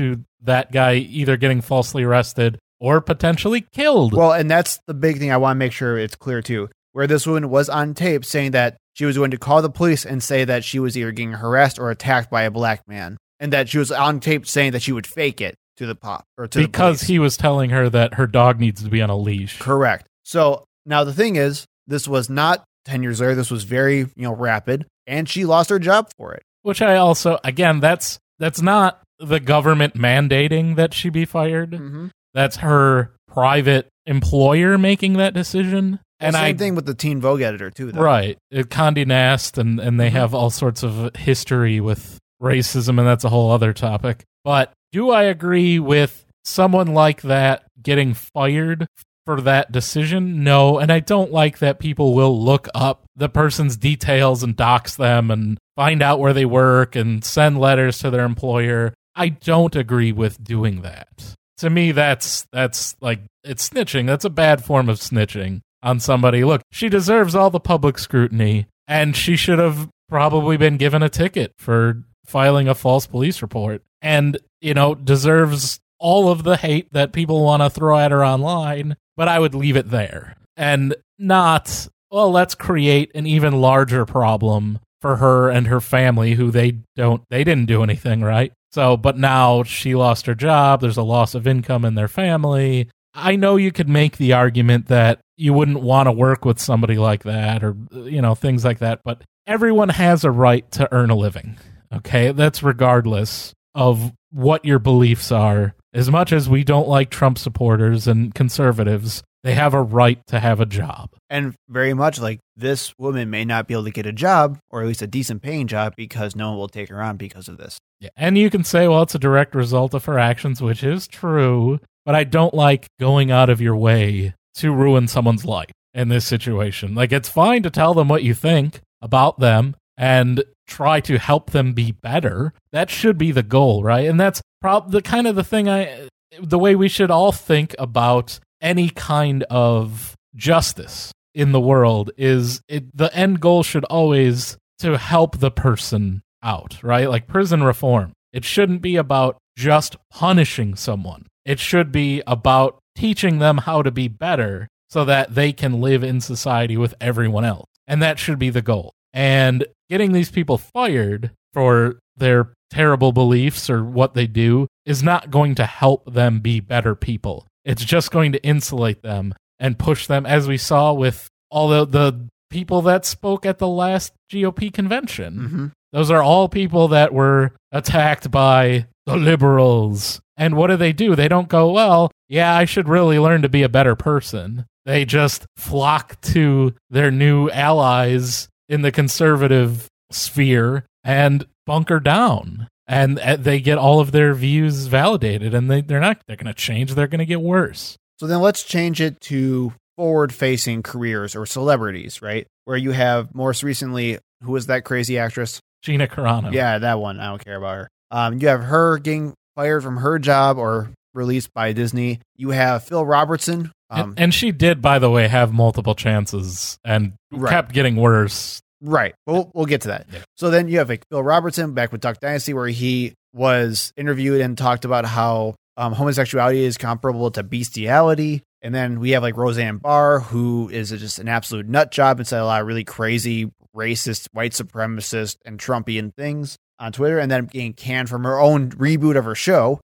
that guy either getting falsely arrested or potentially killed. Well, and that's the big thing I want to make sure it's clear too, where this woman was on tape saying that she was going to call the police and say that she was either getting harassed or attacked by a black man, and that she was on tape saying that she would fake it to the pop or to because the he was telling her that her dog needs to be on a leash. Correct. So now the thing is, this was not ten years later. This was very, you know, rapid, and she lost her job for it. Which I also, again, that's that's not the government mandating that she be fired. Mm-hmm. That's her private employer making that decision. And and same I, thing with the Teen Vogue editor too, though. Right. It Condé Nast, and, and they Mm-hmm. have all sorts of history with racism, and that's a whole other topic. But do I agree with someone like that getting fired for that decision? No, and I don't like that people will look up the person's details and dox them and find out where they work and send letters to their employer. I don't agree with doing that. To me, that's that's like, it's snitching. That's a bad form of snitching on somebody. Look, she deserves all the public scrutiny, and she should have probably been given a ticket for filing a false police report, and, you know, deserves all of the hate that people want to throw at her online, but I would leave it there and not, well, let's create an even larger problem for her and her family, who they don't, they didn't do anything, right? So, but now she lost her job. There's a loss of income in their family. I know you could make the argument that you wouldn't want to work with somebody like that, or, you know, things like that, but everyone has a right to earn a living. Okay, that's regardless of what your beliefs are. As much as we don't like Trump supporters and conservatives, they have a right to have a job. And very much like this woman may not be able to get a job, or at least a decent paying job, because no one will take her on because of this. Yeah. And you can say, well, it's a direct result of her actions, which is true, but I don't like going out of your way to ruin someone's life in this situation. Like, it's fine to tell them what you think about them and try to help them be better. That should be the goal, right? And that's probably the kind of the thing I, the way we should all think about any kind of justice in the world is it, the end goal should always to help the person out, right? Like prison reform. It shouldn't be about just punishing someone. It should be about teaching them how to be better so that they can live in society with everyone else. And that should be the goal. And getting these people fired for their terrible beliefs or what they do is not going to help them be better people. It's just going to insulate them and push them, as we saw with all the, the people that spoke at the last G O P convention. Mm-hmm. Those are all people that were attacked by the liberals. And what do they do? They don't go, well, yeah, I should really learn to be a better person. They just flock to their new allies in the conservative sphere and bunker down. And they get all of their views validated, and they, they're not, they're going to change. They're going to get worse. So then let's change it to forward-facing careers or celebrities, right? Where you have most recently, who was that crazy actress? Gina Carano. Yeah, that one. I don't care about her. Um, you have her getting fired from her job or released by Disney. You have Phil Robertson. Um, and, and she did, by the way, have multiple chances and Right. kept getting worse. Right. We'll, we'll get to that. Yeah. So then you have like Phil Robertson back with Duck Dynasty, where he was interviewed and talked about how um, homosexuality is comparable to bestiality. And then we have like Roseanne Barr, who is just an absolute nut job and said a lot of really crazy, racist, white supremacist, and Trumpian things on Twitter, and then getting canned from her own reboot of her show.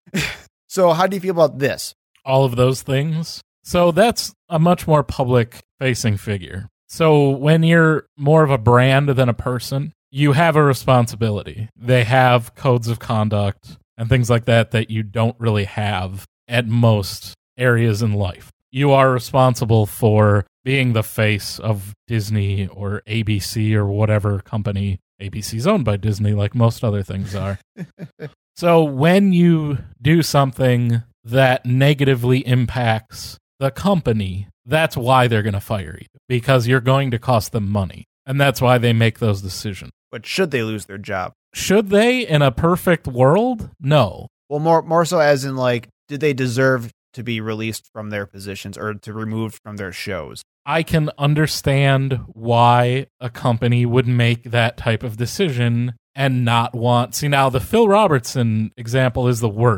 So how do you feel about this? All of those things. So that's a much more public-facing figure. So when you're more of a brand than a person, you have a responsibility. They have codes of conduct and things like that that you don't really have at most areas in life. You are responsible for being the face of Disney or A B C or whatever company. A B C's owned by Disney, like most other things are. So when you do something that negatively impacts the company, that's why they're going to fire you, because you're going to cost them money. And that's why they make those decisions. But should they lose their job? Should they in a perfect world? No. Well, more more so as in like, did they deserve to be released from their positions or to removed from their shows? I can understand why a company would make that type of decision and not want... See, now the Phil Robertson example is the worst,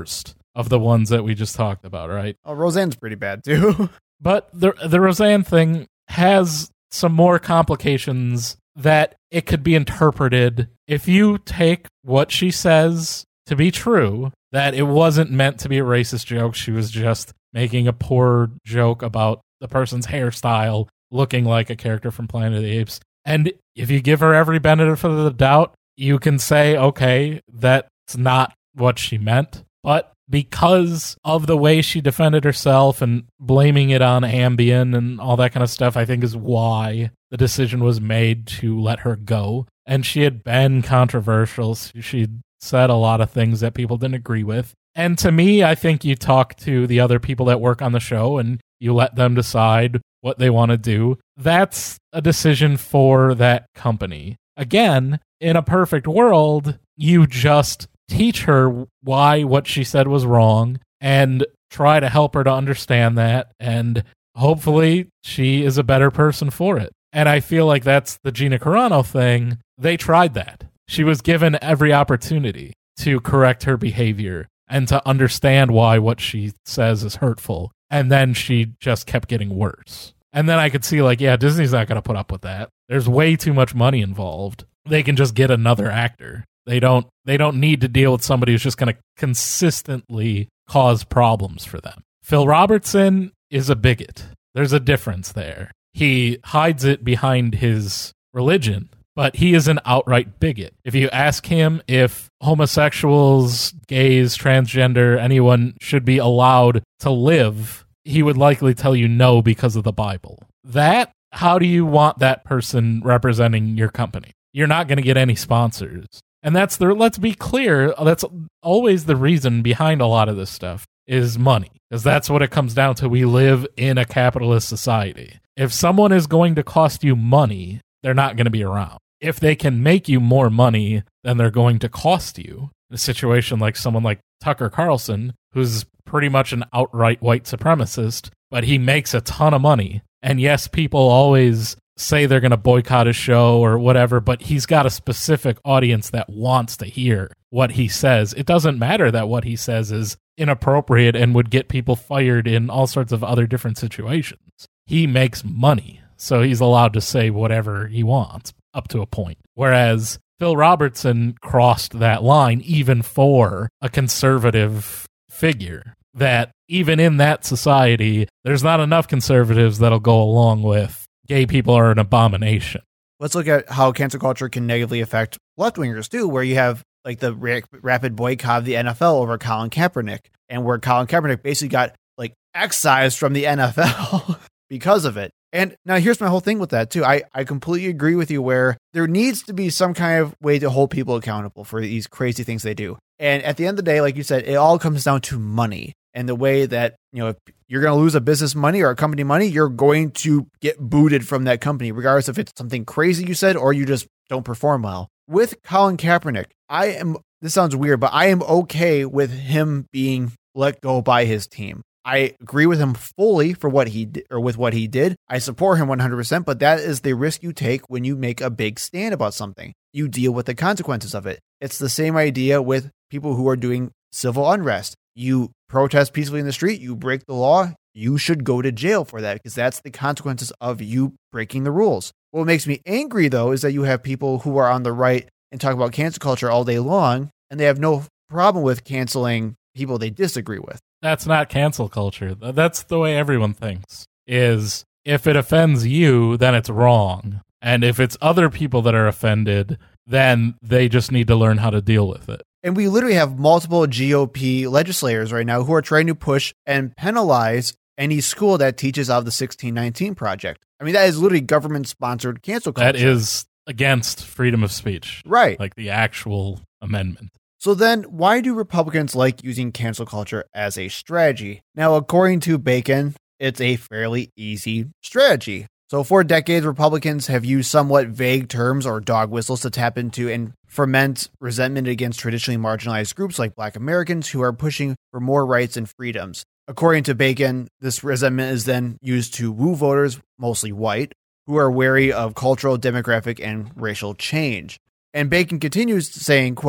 of the ones that we just talked about, right? Oh, Roseanne's pretty bad too. But the the Roseanne thing has some more complications that it could be interpreted. If you take what she says to be true, that it wasn't meant to be a racist joke, she was just making a poor joke about the person's hairstyle looking like a character from Planet of the Apes. And if you give her every benefit of the doubt, you can say, okay, that's not what she meant. But because of the way she defended herself and blaming it on Ambien and all that kind of stuff, I think is why the decision was made to let her go. And she had been controversial. She'd said a lot of things that people didn't agree with. And to me, I think you talk to the other people that work on the show and you let them decide what they want to do. That's a decision for that company. Again, in a perfect world, you just teach her why what she said was wrong and try to help her to understand that, and hopefully she is a better person for it. And I feel like that's the Gina Carano thing. They tried that. She was given every opportunity to correct her behavior and to understand why what she says is hurtful. And then she just kept getting worse. And then I could see, like, yeah, Disney's not going to put up with that. There's way too much money involved. They can just get another actor. They don't they don't need to deal with somebody who's just going to consistently cause problems for them. Phil Robertson is a bigot. There's a difference there. He hides it behind his religion, but he is an outright bigot. If you ask him if homosexuals, gays, transgender, anyone should be allowed to live, he would likely tell you no because of the Bible. That, how do you want that person representing your company? You're not going to get any sponsors. And that's the, let's be clear, that's always the reason behind a lot of this stuff is money. Because that's what it comes down to. We live in a capitalist society. If someone is going to cost you money, they're not going to be around. If they can make you more money than they're going to cost you, in a situation like someone like Tucker Carlson, who's pretty much an outright white supremacist, but he makes a ton of money. And yes, people always say they're going to boycott his show or whatever, but he's got a specific audience that wants to hear what he says. It doesn't matter that what he says is inappropriate and would get people fired in all sorts of other different situations. He makes money, so he's allowed to say whatever he wants up to a point. Whereas Phil Robertson crossed that line even for a conservative figure, that even in that society, there's not enough conservatives that'll go along with gay people are an abomination. Let's look at how cancel culture can negatively affect left-wingers too, where you have like the ra- rapid boycott of the N F L over Colin Kaepernick, and where Colin Kaepernick basically got like excised from the N F L because of it. And now here's my whole thing with that too. I, I completely agree with you where there needs to be some kind of way to hold people accountable for these crazy things they do. And at the end of the day, like you said, it all comes down to money. And the way that, you know, if you're going to lose a business money or a company money, you're going to get booted from that company, regardless if it's something crazy you said or you just don't perform well. With Colin Kaepernick, I am, this sounds weird, but I am okay with him being let go by his team. I agree with him fully for what he did, or with what he did. I support him one hundred percent, but that is the risk you take when you make a big stand about something. You deal with the consequences of it. It's the same idea with people who are doing civil unrest. You protest peacefully in the street, you break the law, you should go to jail for that because that's the consequences of you breaking the rules. What makes me angry, though, is that you have people who are on the right and talk about cancel culture all day long, and they have no problem with canceling people they disagree with. That's not cancel culture. That's the way everyone thinks, is if it offends you, then it's wrong. And if it's other people that are offended, then they just need to learn how to deal with it. And we literally have multiple G O P legislators right now who are trying to push and penalize any school that teaches out of the sixteen nineteen Project. I mean, that is literally government-sponsored cancel culture. That is against freedom of speech. Right. Like the actual amendment. So then, why do Republicans like using cancel culture as a strategy? Now, according to Bacon, it's a fairly easy strategy. So for decades, Republicans have used somewhat vague terms or dog whistles to tap into and ferment resentment against traditionally marginalized groups like Black Americans who are pushing for more rights and freedoms. According to Bacon, this resentment is then used to woo voters, mostly white, who are wary of cultural, demographic, and racial change. And Bacon continues saying, quote,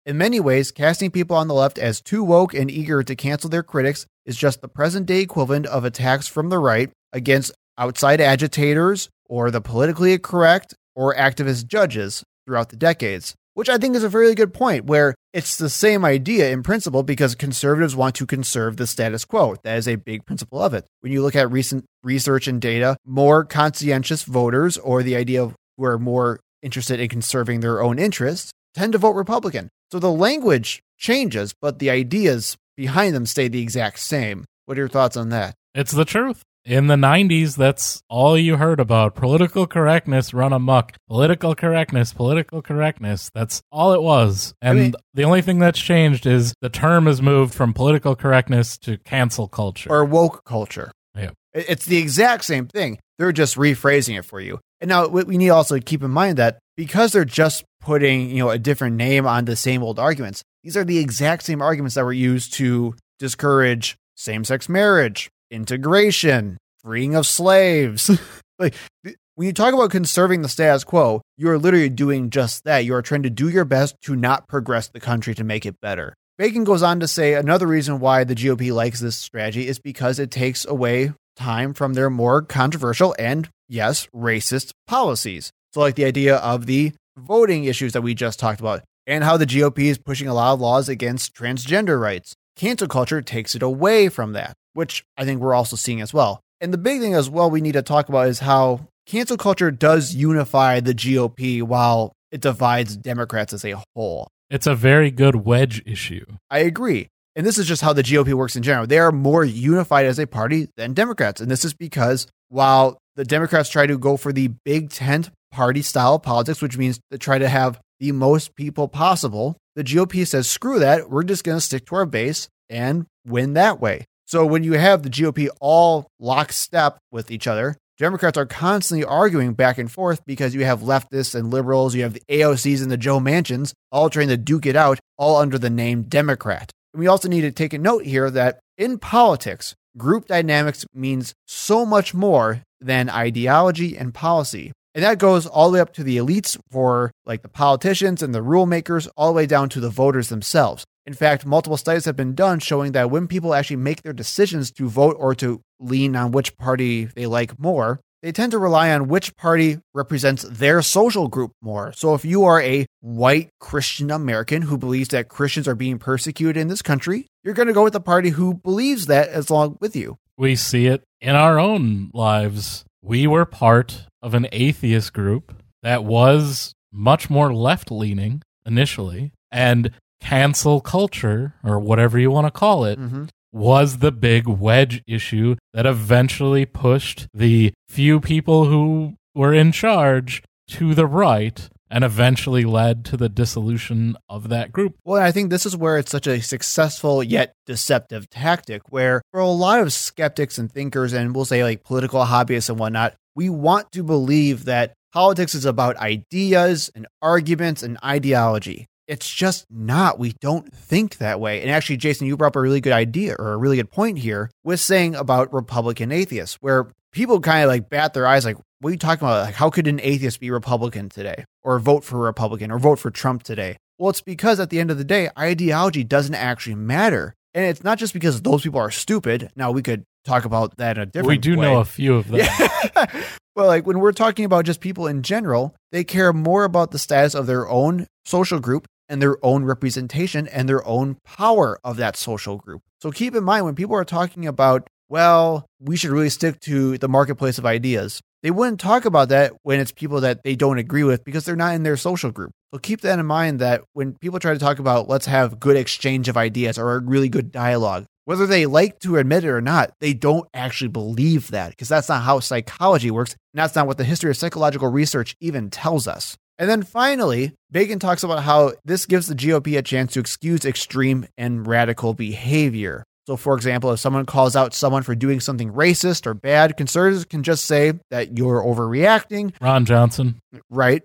In many ways, casting people on the left as too woke and eager to cancel their critics is just the present-day equivalent of attacks from the right against outside agitators or the politically correct or activist judges throughout the decades, which I think is a very good point, where it's the same idea in principle because conservatives want to conserve the status quo. That is a big principle of it. When you look at recent research and data, more conscientious voters, or the idea of who are more interested in conserving their own interests, tend to vote Republican. So the language changes, but the ideas behind them stay the exact same. What are your thoughts on that? It's the truth. In the nineties, that's all you heard about. Political correctness run amok. Political correctness, political correctness. That's all it was. And I mean, the only thing that's changed is the term has moved from political correctness to cancel culture. Or woke culture. Yeah. It's the exact same thing. They're just rephrasing it for you. And now we need also to keep in mind that because they're just putting, you know, a different name on the same old arguments, these are the exact same arguments that were used to discourage same-sex marriage, integration, freeing of slaves. Like, when you talk about conserving the status quo, you're literally doing just that. You are trying to do your best to not progress the country to make it better. Bacon goes on to say another reason why the G O P likes this strategy is because it takes away time from their more controversial and, yes, racist policies. So like the idea of the voting issues that we just talked about and how the G O P is pushing a lot of laws against transgender rights. Cancel culture takes it away from that, which I think we're also seeing as well. And the big thing as well we need to talk about is how cancel culture does unify the G O P while it divides Democrats as a whole. It's a very good wedge issue. I agree. And this is just how the G O P works in general. They are more unified as a party than Democrats. And this is because while the Democrats try to go for the big tent party style of politics, which means to try to have the most people possible, the G O P says, screw that. We're just going to stick to our base and win that way. So when you have the G O P all lockstep with each other, Democrats are constantly arguing back and forth because you have leftists and liberals, you have the A O Cs and the Joe Manchins all trying to duke it out, all under the name Democrat. And we also need to take a note here that in politics, group dynamics means so much more than ideology and policy. And that goes all the way up to the elites for like the politicians and the rule makers, all the way down to the voters themselves. In fact, multiple studies have been done showing that when people actually make their decisions to vote or to lean on which party they like more, they tend to rely on which party represents their social group more. So if you are a white Christian American who believes that Christians are being persecuted in this country, you're going to go with the party who believes that as long with you. We see it in our own lives. We were part of an atheist group that was much more left-leaning initially, and cancel culture, or whatever you want to call it, mm-hmm. was the big wedge issue that eventually pushed the few people who were in charge to the right and eventually led to the dissolution of that group. Well, I think this is where it's such a successful yet deceptive tactic, where for a lot of skeptics and thinkers, and we'll say like political hobbyists and whatnot, we want to believe that politics is about ideas and arguments and ideology. It's just not. We don't think that way. And actually, Jason, you brought up a really good idea or a really good point here with saying about Republican atheists, where people kind of like bat their eyes like, what are you talking about? Like, how could an atheist be Republican today or vote for a Republican or vote for Trump today? Well, it's because at the end of the day, ideology doesn't actually matter. And it's not just because those people are stupid. Now, we could talk about that in a different way. We do way. know a few of them. Yeah. Well, like when we're talking about just people in general, they care more about the status of their own social group and their own representation and their own power of that social group. So keep in mind when people are talking about, well, we should really stick to the marketplace of ideas, they wouldn't talk about that when it's people that they don't agree with because they're not in their social group. So keep that in mind that when people try to talk about let's have good exchange of ideas or a really good dialogue, whether they like to admit it or not, they don't actually believe that because that's not how psychology works. And that's not what the history of psychological research even tells us. And then finally, Bacon talks about how this gives the G O P a chance to excuse extreme and radical behavior. So, for example, if someone calls out someone for doing something racist or bad, conservatives can just say that you're overreacting. Ron Johnson. Right.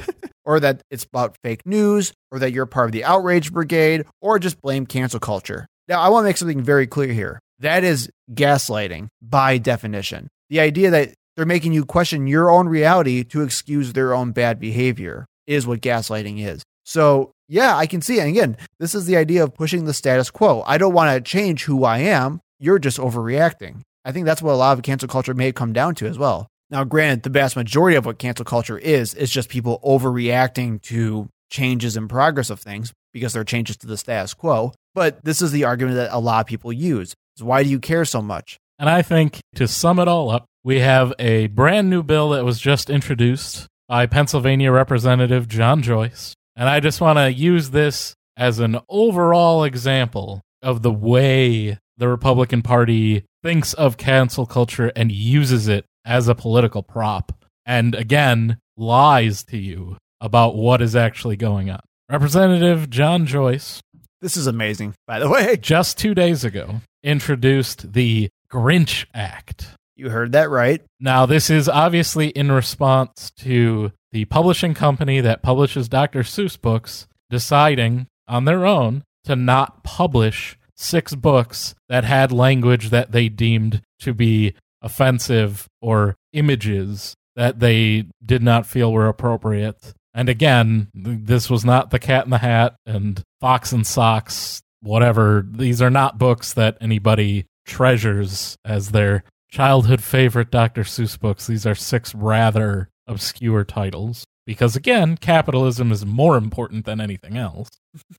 Or that it's about fake news, or that you're part of the outrage brigade, or just blame cancel culture. Now, I want to make something very clear here. That is gaslighting by definition. The idea that they're making you question your own reality to excuse their own bad behavior is what gaslighting is. So Yeah, I can see it. And again, this is the idea of pushing the status quo. I don't want to change who I am. You're just overreacting. I think that's what a lot of cancel culture may come down to as well. Now, granted, the vast majority of what cancel culture is, is just people overreacting to changes in progress of things because they're changes to the status quo. But this is the argument that a lot of people use. Is why do you care so much? And I think to sum it all up, we have a brand new bill that was just introduced by Pennsylvania Representative John Joyce. And I just want to use this as an overall example of the way the Republican Party thinks of cancel culture and uses it as a political prop. And again, lies to you about what is actually going on. Representative John Joyce. This is amazing, by the way. Just two days ago, introduced the Grinch Act. You heard that right. Now, this is obviously in response to the publishing company that publishes Doctor Seuss books deciding on their own to not publish six books that had language that they deemed to be offensive or images that they did not feel were appropriate. And again, this was not The Cat in the Hat and Fox and Socks, whatever. These are not books that anybody treasures as their childhood favorite Doctor Seuss books. These are six rather obscure titles. Because again, capitalism is more important than anything else.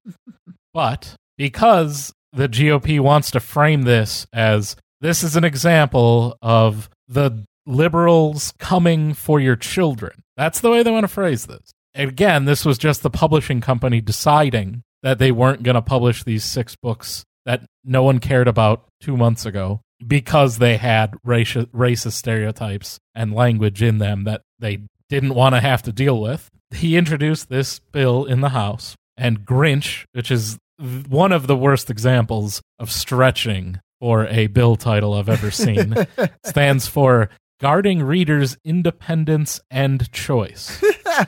But because the G O P wants to frame this as this is an example of the liberals coming for your children. That's the way they want to phrase this. And again, this was just the publishing company deciding that they weren't going to publish these six books that no one cared about two months ago because they had raci- racist stereotypes and language in them that they didn't want to have to deal with. He introduced this bill in the House, and Grinch, which is one of the worst examples of stretching for a bill title I've ever seen, stands for Guarding Readers' Independence and Choice.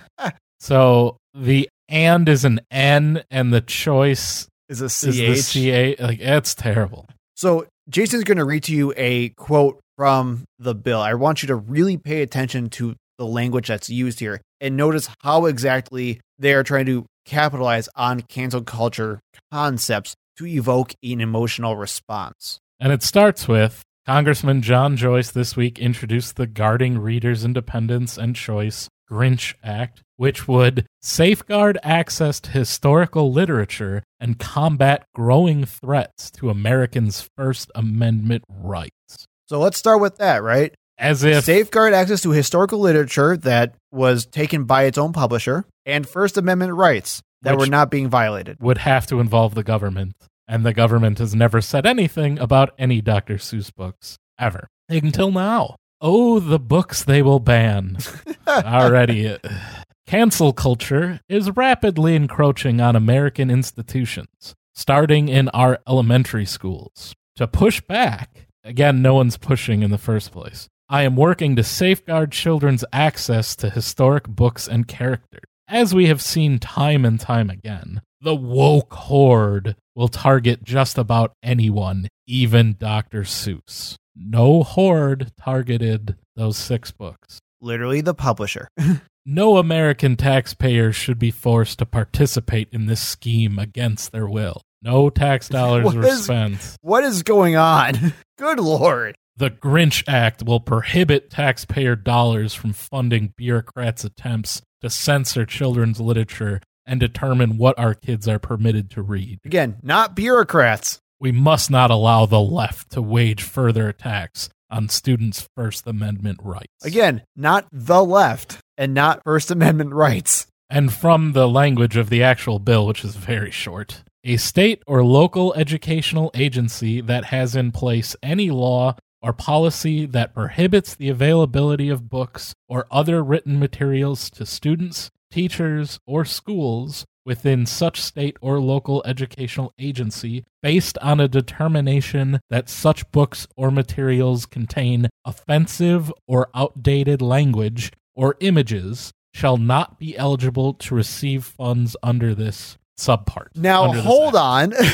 So the and is an N, and the choice Is a is C the H. C A. Like, it's terrible. So Jason's going to read to you a quote from the bill. I want you to really pay attention to the language that's used here and notice how exactly they are trying to capitalize on cancel culture concepts to evoke an emotional response. And it starts with Congressman John Joyce this week introduced the Guarding Readers' Independence and Choice Grinch Act, which would safeguard access to historical literature and combat growing threats to Americans' First Amendment rights. So let's start with that, right? As if Safeguard access to historical literature that was taken by its own publisher and First Amendment rights that Which were not being violated. would have to involve the government. And the government has never said anything about any Doctor Seuss books, ever. Until now. Oh, the books they will ban. Already. Cancel culture is rapidly encroaching on American institutions, starting in our elementary schools. To push back, again, no one's pushing in the first place. I am working to safeguard children's access to historic books and characters. As we have seen time and time again, the woke horde will target just about anyone, even Doctor Seuss. No horde targeted those six books. Literally the publisher. No American taxpayer should be forced to participate in this scheme against their will. No tax dollars What were is- spent. What is going on? Good Lord. The Grinch Act will prohibit taxpayer dollars from funding bureaucrats' attempts to censor children's literature and determine what our kids are permitted to read. Again, not bureaucrats. We must not allow the left to wage further attacks on students' First Amendment rights. Again, not the left and not First Amendment rights. And from the language of the actual bill, which is very short, a state or local educational agency that has in place any law or policy that prohibits the availability of books or other written materials to students, teachers, or schools within such state or local educational agency based on a determination that such books or materials contain offensive or outdated language or images shall not be eligible to receive funds under this subpart. Now, under this hold act. on.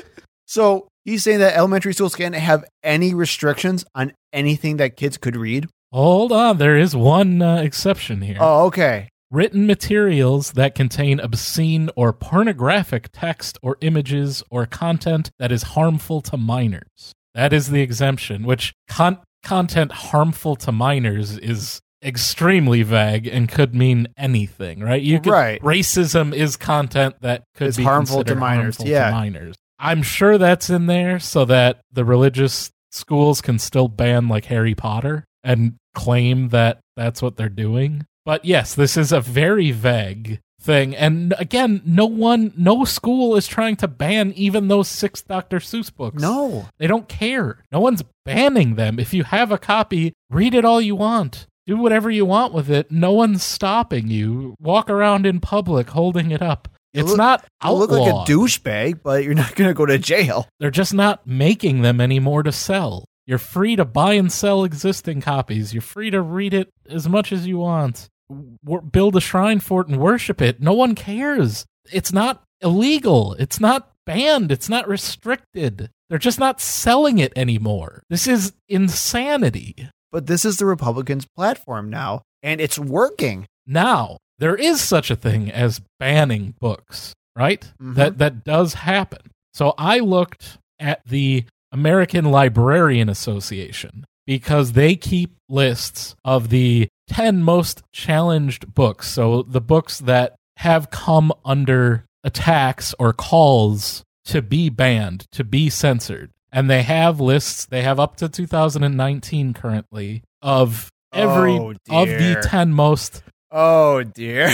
So he's saying that elementary schools can't have any restrictions on anything that kids could read? Hold on, there is one uh, exception here. Oh, okay. written materials that contain obscene or pornographic text or images or content that is harmful to minors. That is the exemption, which con- content harmful to minors is extremely vague and could mean anything, right? You could, right. Racism is content that could It's be harmful to considered minors, harmful yeah. to minors. I'm sure that's in there so that the religious schools can still ban like Harry Potter and claim that that's what they're doing. But yes, this is a very vague thing. And again, no one, no school is trying to ban even those six Doctor Seuss books. No. They don't care. No one's banning them. If you have a copy, read it all you want. Do whatever you want with it. No one's stopping you. Walk around in public holding it up. You It's look- not You outlawed. look like a douchebag, but you're not going to go to jail. They're just not making them anymore to sell. You're free to buy and sell existing copies. You're free to read it as much as you want. W- build a shrine for it and worship it. No one cares. It's not illegal. It's not banned. It's not restricted. They're just not selling it anymore. This is insanity. But this is the Republicans' platform now, and it's working. Now, there is such a thing as banning books, right? Mhm. That that does happen. So I looked at the American Librarian Association because they keep lists of the ten most challenged books. So the books that have come under attacks or calls to be banned, to be censored. And they have lists, they have up to two thousand nineteen currently, of every Oh, of the dear. ten most. Oh, dear.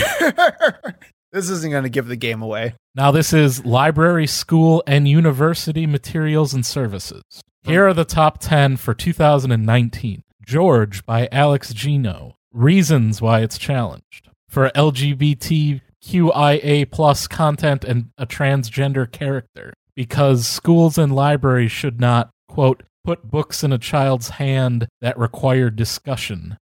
This isn't going to give the game away. Now, this is library, school, and university materials and services. Here are the top ten for two thousand nineteen. George by Alex Gino. Reasons why it's challenged. For L G B T Q I A plus content and a transgender character. Because schools and libraries should not, quote, put books in a child's hand that require discussion.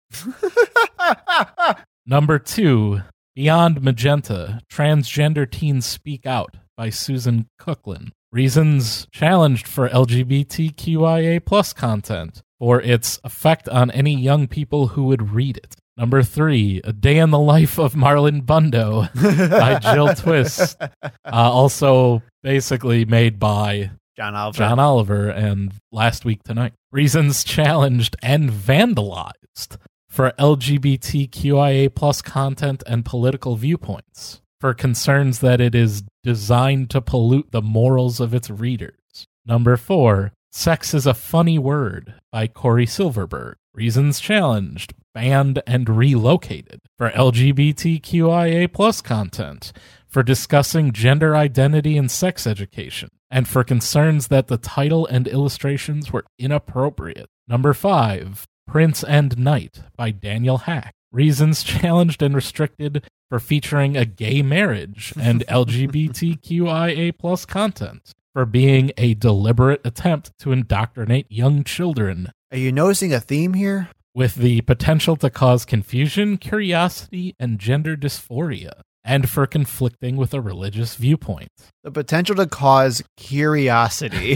Number two, Beyond Magenta, Transgender Teens Speak Out by Susan Cooklin. Reasons challenged for L G B T Q I A plus content for its effect on any young people who would read it. Number three, A Day in the Life of Marlon Bundo by Jill Twist. Uh, also basically made by John Oliver. John Oliver and Last Week Tonight. Reasons challenged and vandalized for L G B T Q I A plus content and political viewpoints, for concerns that it is designed to pollute the morals of its readers. Number four, Sex is a Funny Word by Corey Silverberg. Reasons challenged, banned, and relocated for L G B T Q I A plus content, for discussing gender identity and sex education, and for concerns that the title and illustrations were inappropriate. Number five, Prince and Knight by Daniel Hack. Reasons challenged and restricted for featuring a gay marriage and L G B T Q I A plus content, for being a deliberate attempt to indoctrinate young children, Are you noticing a theme here? with the potential to cause confusion, curiosity, and gender dysphoria, and for conflicting with a religious viewpoint. The potential to cause curiosity.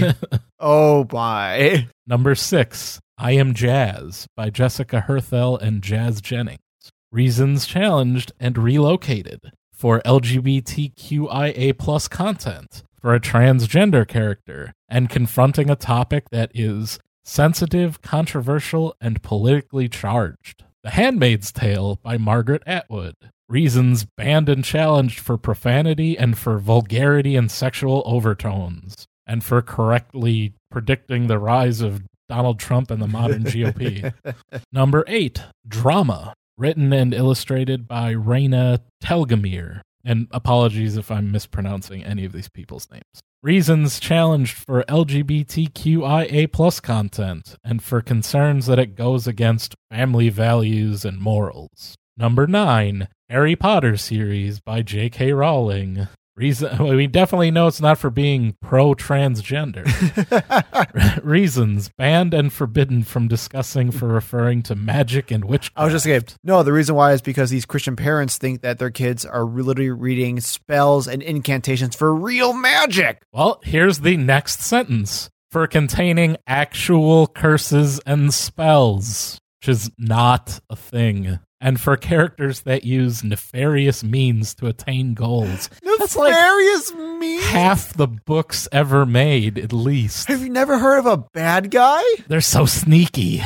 Oh, my. Number six, I Am Jazz by Jessica Herthel and Jazz Jennings. Reasons challenged and relocated for L G B T Q I A plus content, for a transgender character, and confronting a topic that is sensitive, controversial, and politically charged. The Handmaid's Tale by Margaret Atwood. Reasons banned and challenged for profanity and for vulgarity and sexual overtones, and for correctly predicting the rise of Donald Trump and the modern G O P. Number eight, Drama, written and illustrated by Raina Telgemir. And apologies if I'm mispronouncing any of these people's names. Reasons challenged for L G B T Q I A plus content, and for concerns that it goes against family values and morals. Number nine, Harry Potter series by J K Rowling. Reason well, we definitely know it's not for being pro-transgender. Reasons banned and forbidden from discussing for referring to magic and witchcraft. I was just saying, no, the reason why is because these Christian parents think that their kids are literally reading spells and incantations for real magic. Well, here's the next sentence. For containing actual curses and spells, which is not a thing and for characters that use nefarious means to attain goals. That's like Nefarious means? half the books ever made, at least. Have you never heard of a bad guy? They're so sneaky.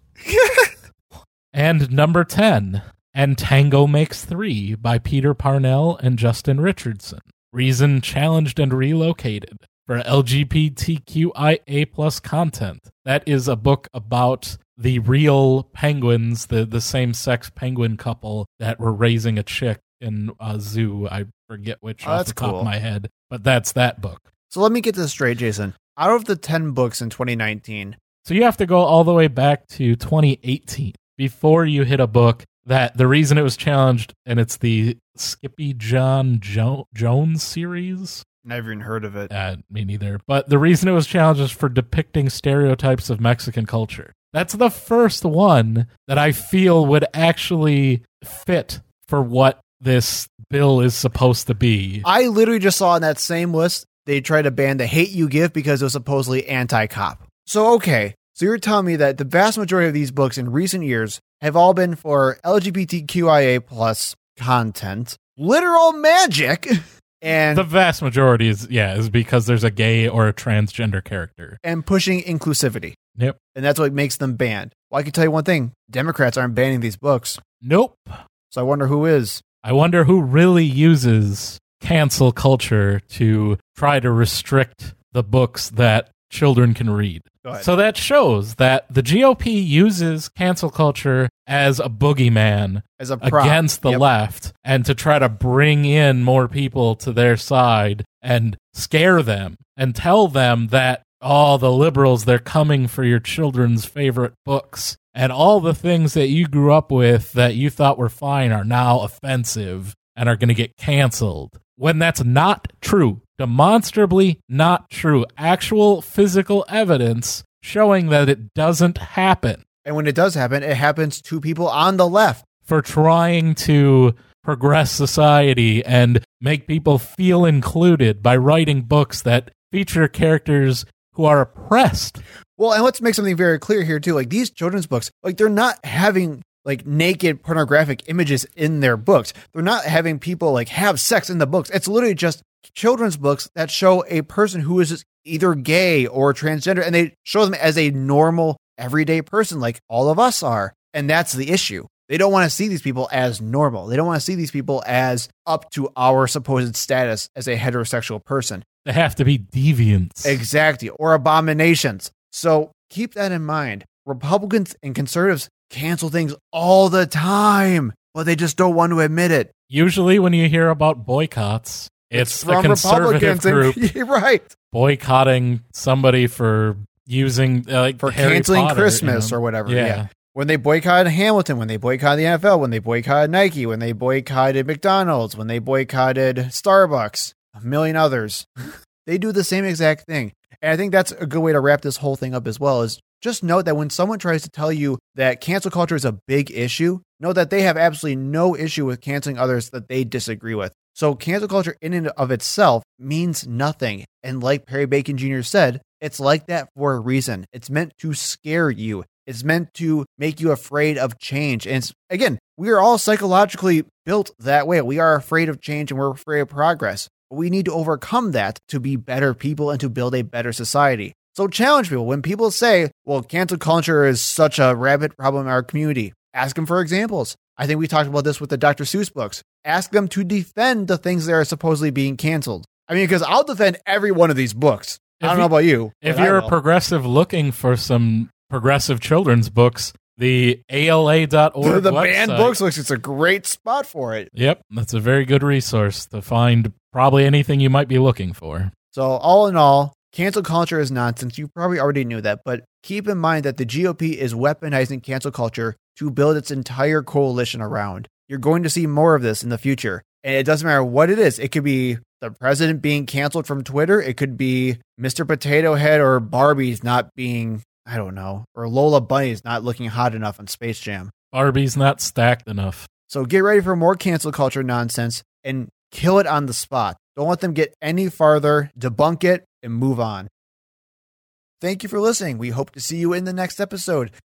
And number ten, And Tango Makes Three by Peter Parnell and Justin Richardson. Reason challenged and relocated for L G B T Q I A plus content. That is a book about the real penguins, the, the same-sex penguin couple that were raising a chick in a zoo. I forget which Oh, off that's the top cool. of my head, but that's that book. So let me get this straight, Jason. Out of the ten books in twenty nineteen, So you have to go all the way back to twenty eighteen before you hit a book that the reason it was challenged, and it's the Skippy John jo- Jones series. never even heard of it. Uh, me neither. But the reason it was challenged is for depicting stereotypes of Mexican culture. That's the first one that I feel would actually fit for what this bill is supposed to be. I literally just saw on that same list, they tried to ban the hate you give because it was supposedly anti-cop. So, okay. So you're telling me that the vast majority of these books in recent years have all been for L G B T Q I A plus content, literal magic, and The vast majority is, yeah, is because there's a gay or a transgender character. and pushing inclusivity. Yep. And that's what makes them banned. Well, I can tell you one thing. Democrats aren't banning these books. Nope. So I wonder who is. I wonder who really uses cancel culture to try to restrict the books that children can read. Go ahead. So that shows that the G O P uses cancel culture as a boogeyman As a prop. against the Yep. left and to try to bring in more people to their side and scare them and tell them that all the liberals, they're coming for your children's favorite books. And all the things that you grew up with that you thought were fine are now offensive and are going to get canceled. When that's not true, demonstrably not true. Actual physical evidence showing that it doesn't happen. And when it does happen, it happens to people on the left. For trying to progress society and make people feel included by writing books that feature characters who are oppressed. Well, and let's make something very clear here, too. Like, these children's books, like, they're not having, like, naked pornographic images in their books. They're not having people, like, have sex in the books. It's literally just children's books that show a person who is either gay or transgender, and they show them as a normal, everyday person, like all of us are. And that's the issue. They don't want to see these people as normal. They don't want to see these people as up to our supposed status as a heterosexual person. They have to be deviants. Exactly. Or abominations. So keep that in mind. Republicans and conservatives cancel things all the time, but they just don't want to admit it. Usually when you hear about boycotts, it's, a from conservative Republicans. group And, right. boycotting somebody for using uh, like For Harry canceling Potter, Christmas you know? or whatever. Yeah. Yeah. When they boycotted Hamilton, when they boycotted the N F L, when they boycotted Nike, when they boycotted McDonald's, when they boycotted Starbucks, a million others, they do the same exact thing. And I think that's a good way to wrap this whole thing up as well, is just note that when someone tries to tell you that cancel culture is a big issue, know that they have absolutely no issue with canceling others that they disagree with. So cancel culture in and of itself means nothing. And like Perry Bacon Junior said, it's like that for a reason. It's meant to scare you. It's meant to make you afraid of change. And it's, again, we are all psychologically built that way. We are afraid of change and we're afraid of progress. But we need to overcome that to be better people and to build a better society. So challenge people. When people say, well, cancel culture is such a rampant problem in our community, ask them for examples. I think we talked about this with the Doctor Seuss books. Ask them to defend the things that are supposedly being canceled. I mean, because I'll defend every one of these books. If I don't you- know about you. If but I you're a will. progressive looking for some progressive children's books, the A L A dot org the website. banned books looks it's a great spot for it. Yep, that's a very good resource to find probably anything you might be looking for. So all in all, cancel culture is nonsense. You probably already knew that, but keep in mind that the G O P is weaponizing cancel culture to build its entire coalition around. You're going to see more of this in the future. And it doesn't matter what it is. It could be the president being canceled from Twitter. It could be Mister Potato Head or Barbie's not being, I don't know, or Lola Bunny's not looking hot enough on Space Jam. Barbie's not stacked enough. So get ready for more cancel culture nonsense and kill it on the spot. Don't let them get any farther. Debunk it and move on. Thank you for listening. We hope to see you in the next episode.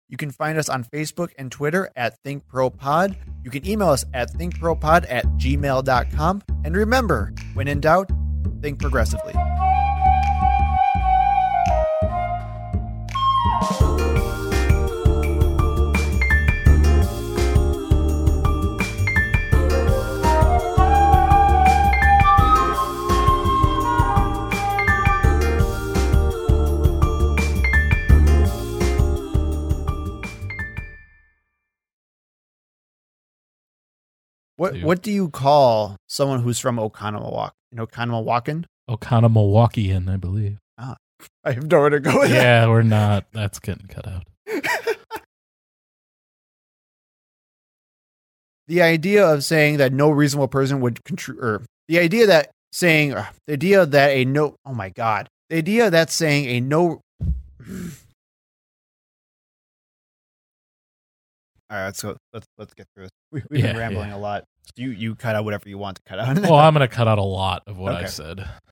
You can find us on Facebook and Twitter at ThinkProPod. You can email us at thinkpropod at gmail dot com. And remember, when in doubt, think progressively. What what do you call someone who's from Oconomowoc? In Oconomowocan? Oconomowokian, I believe. Ah, I have nowhere to go with that. Yeah, we're not. That's getting cut out. The idea of saying that no reasonable person would contribute, or the idea that saying, uh, the idea that a no, oh my God, the idea that saying a no. All right, let's go. Let's let's get through this. We, we've Yeah, been rambling yeah. a lot. You you cut out whatever you want to cut out. Well, I'm going to cut out a lot of what I Okay. said.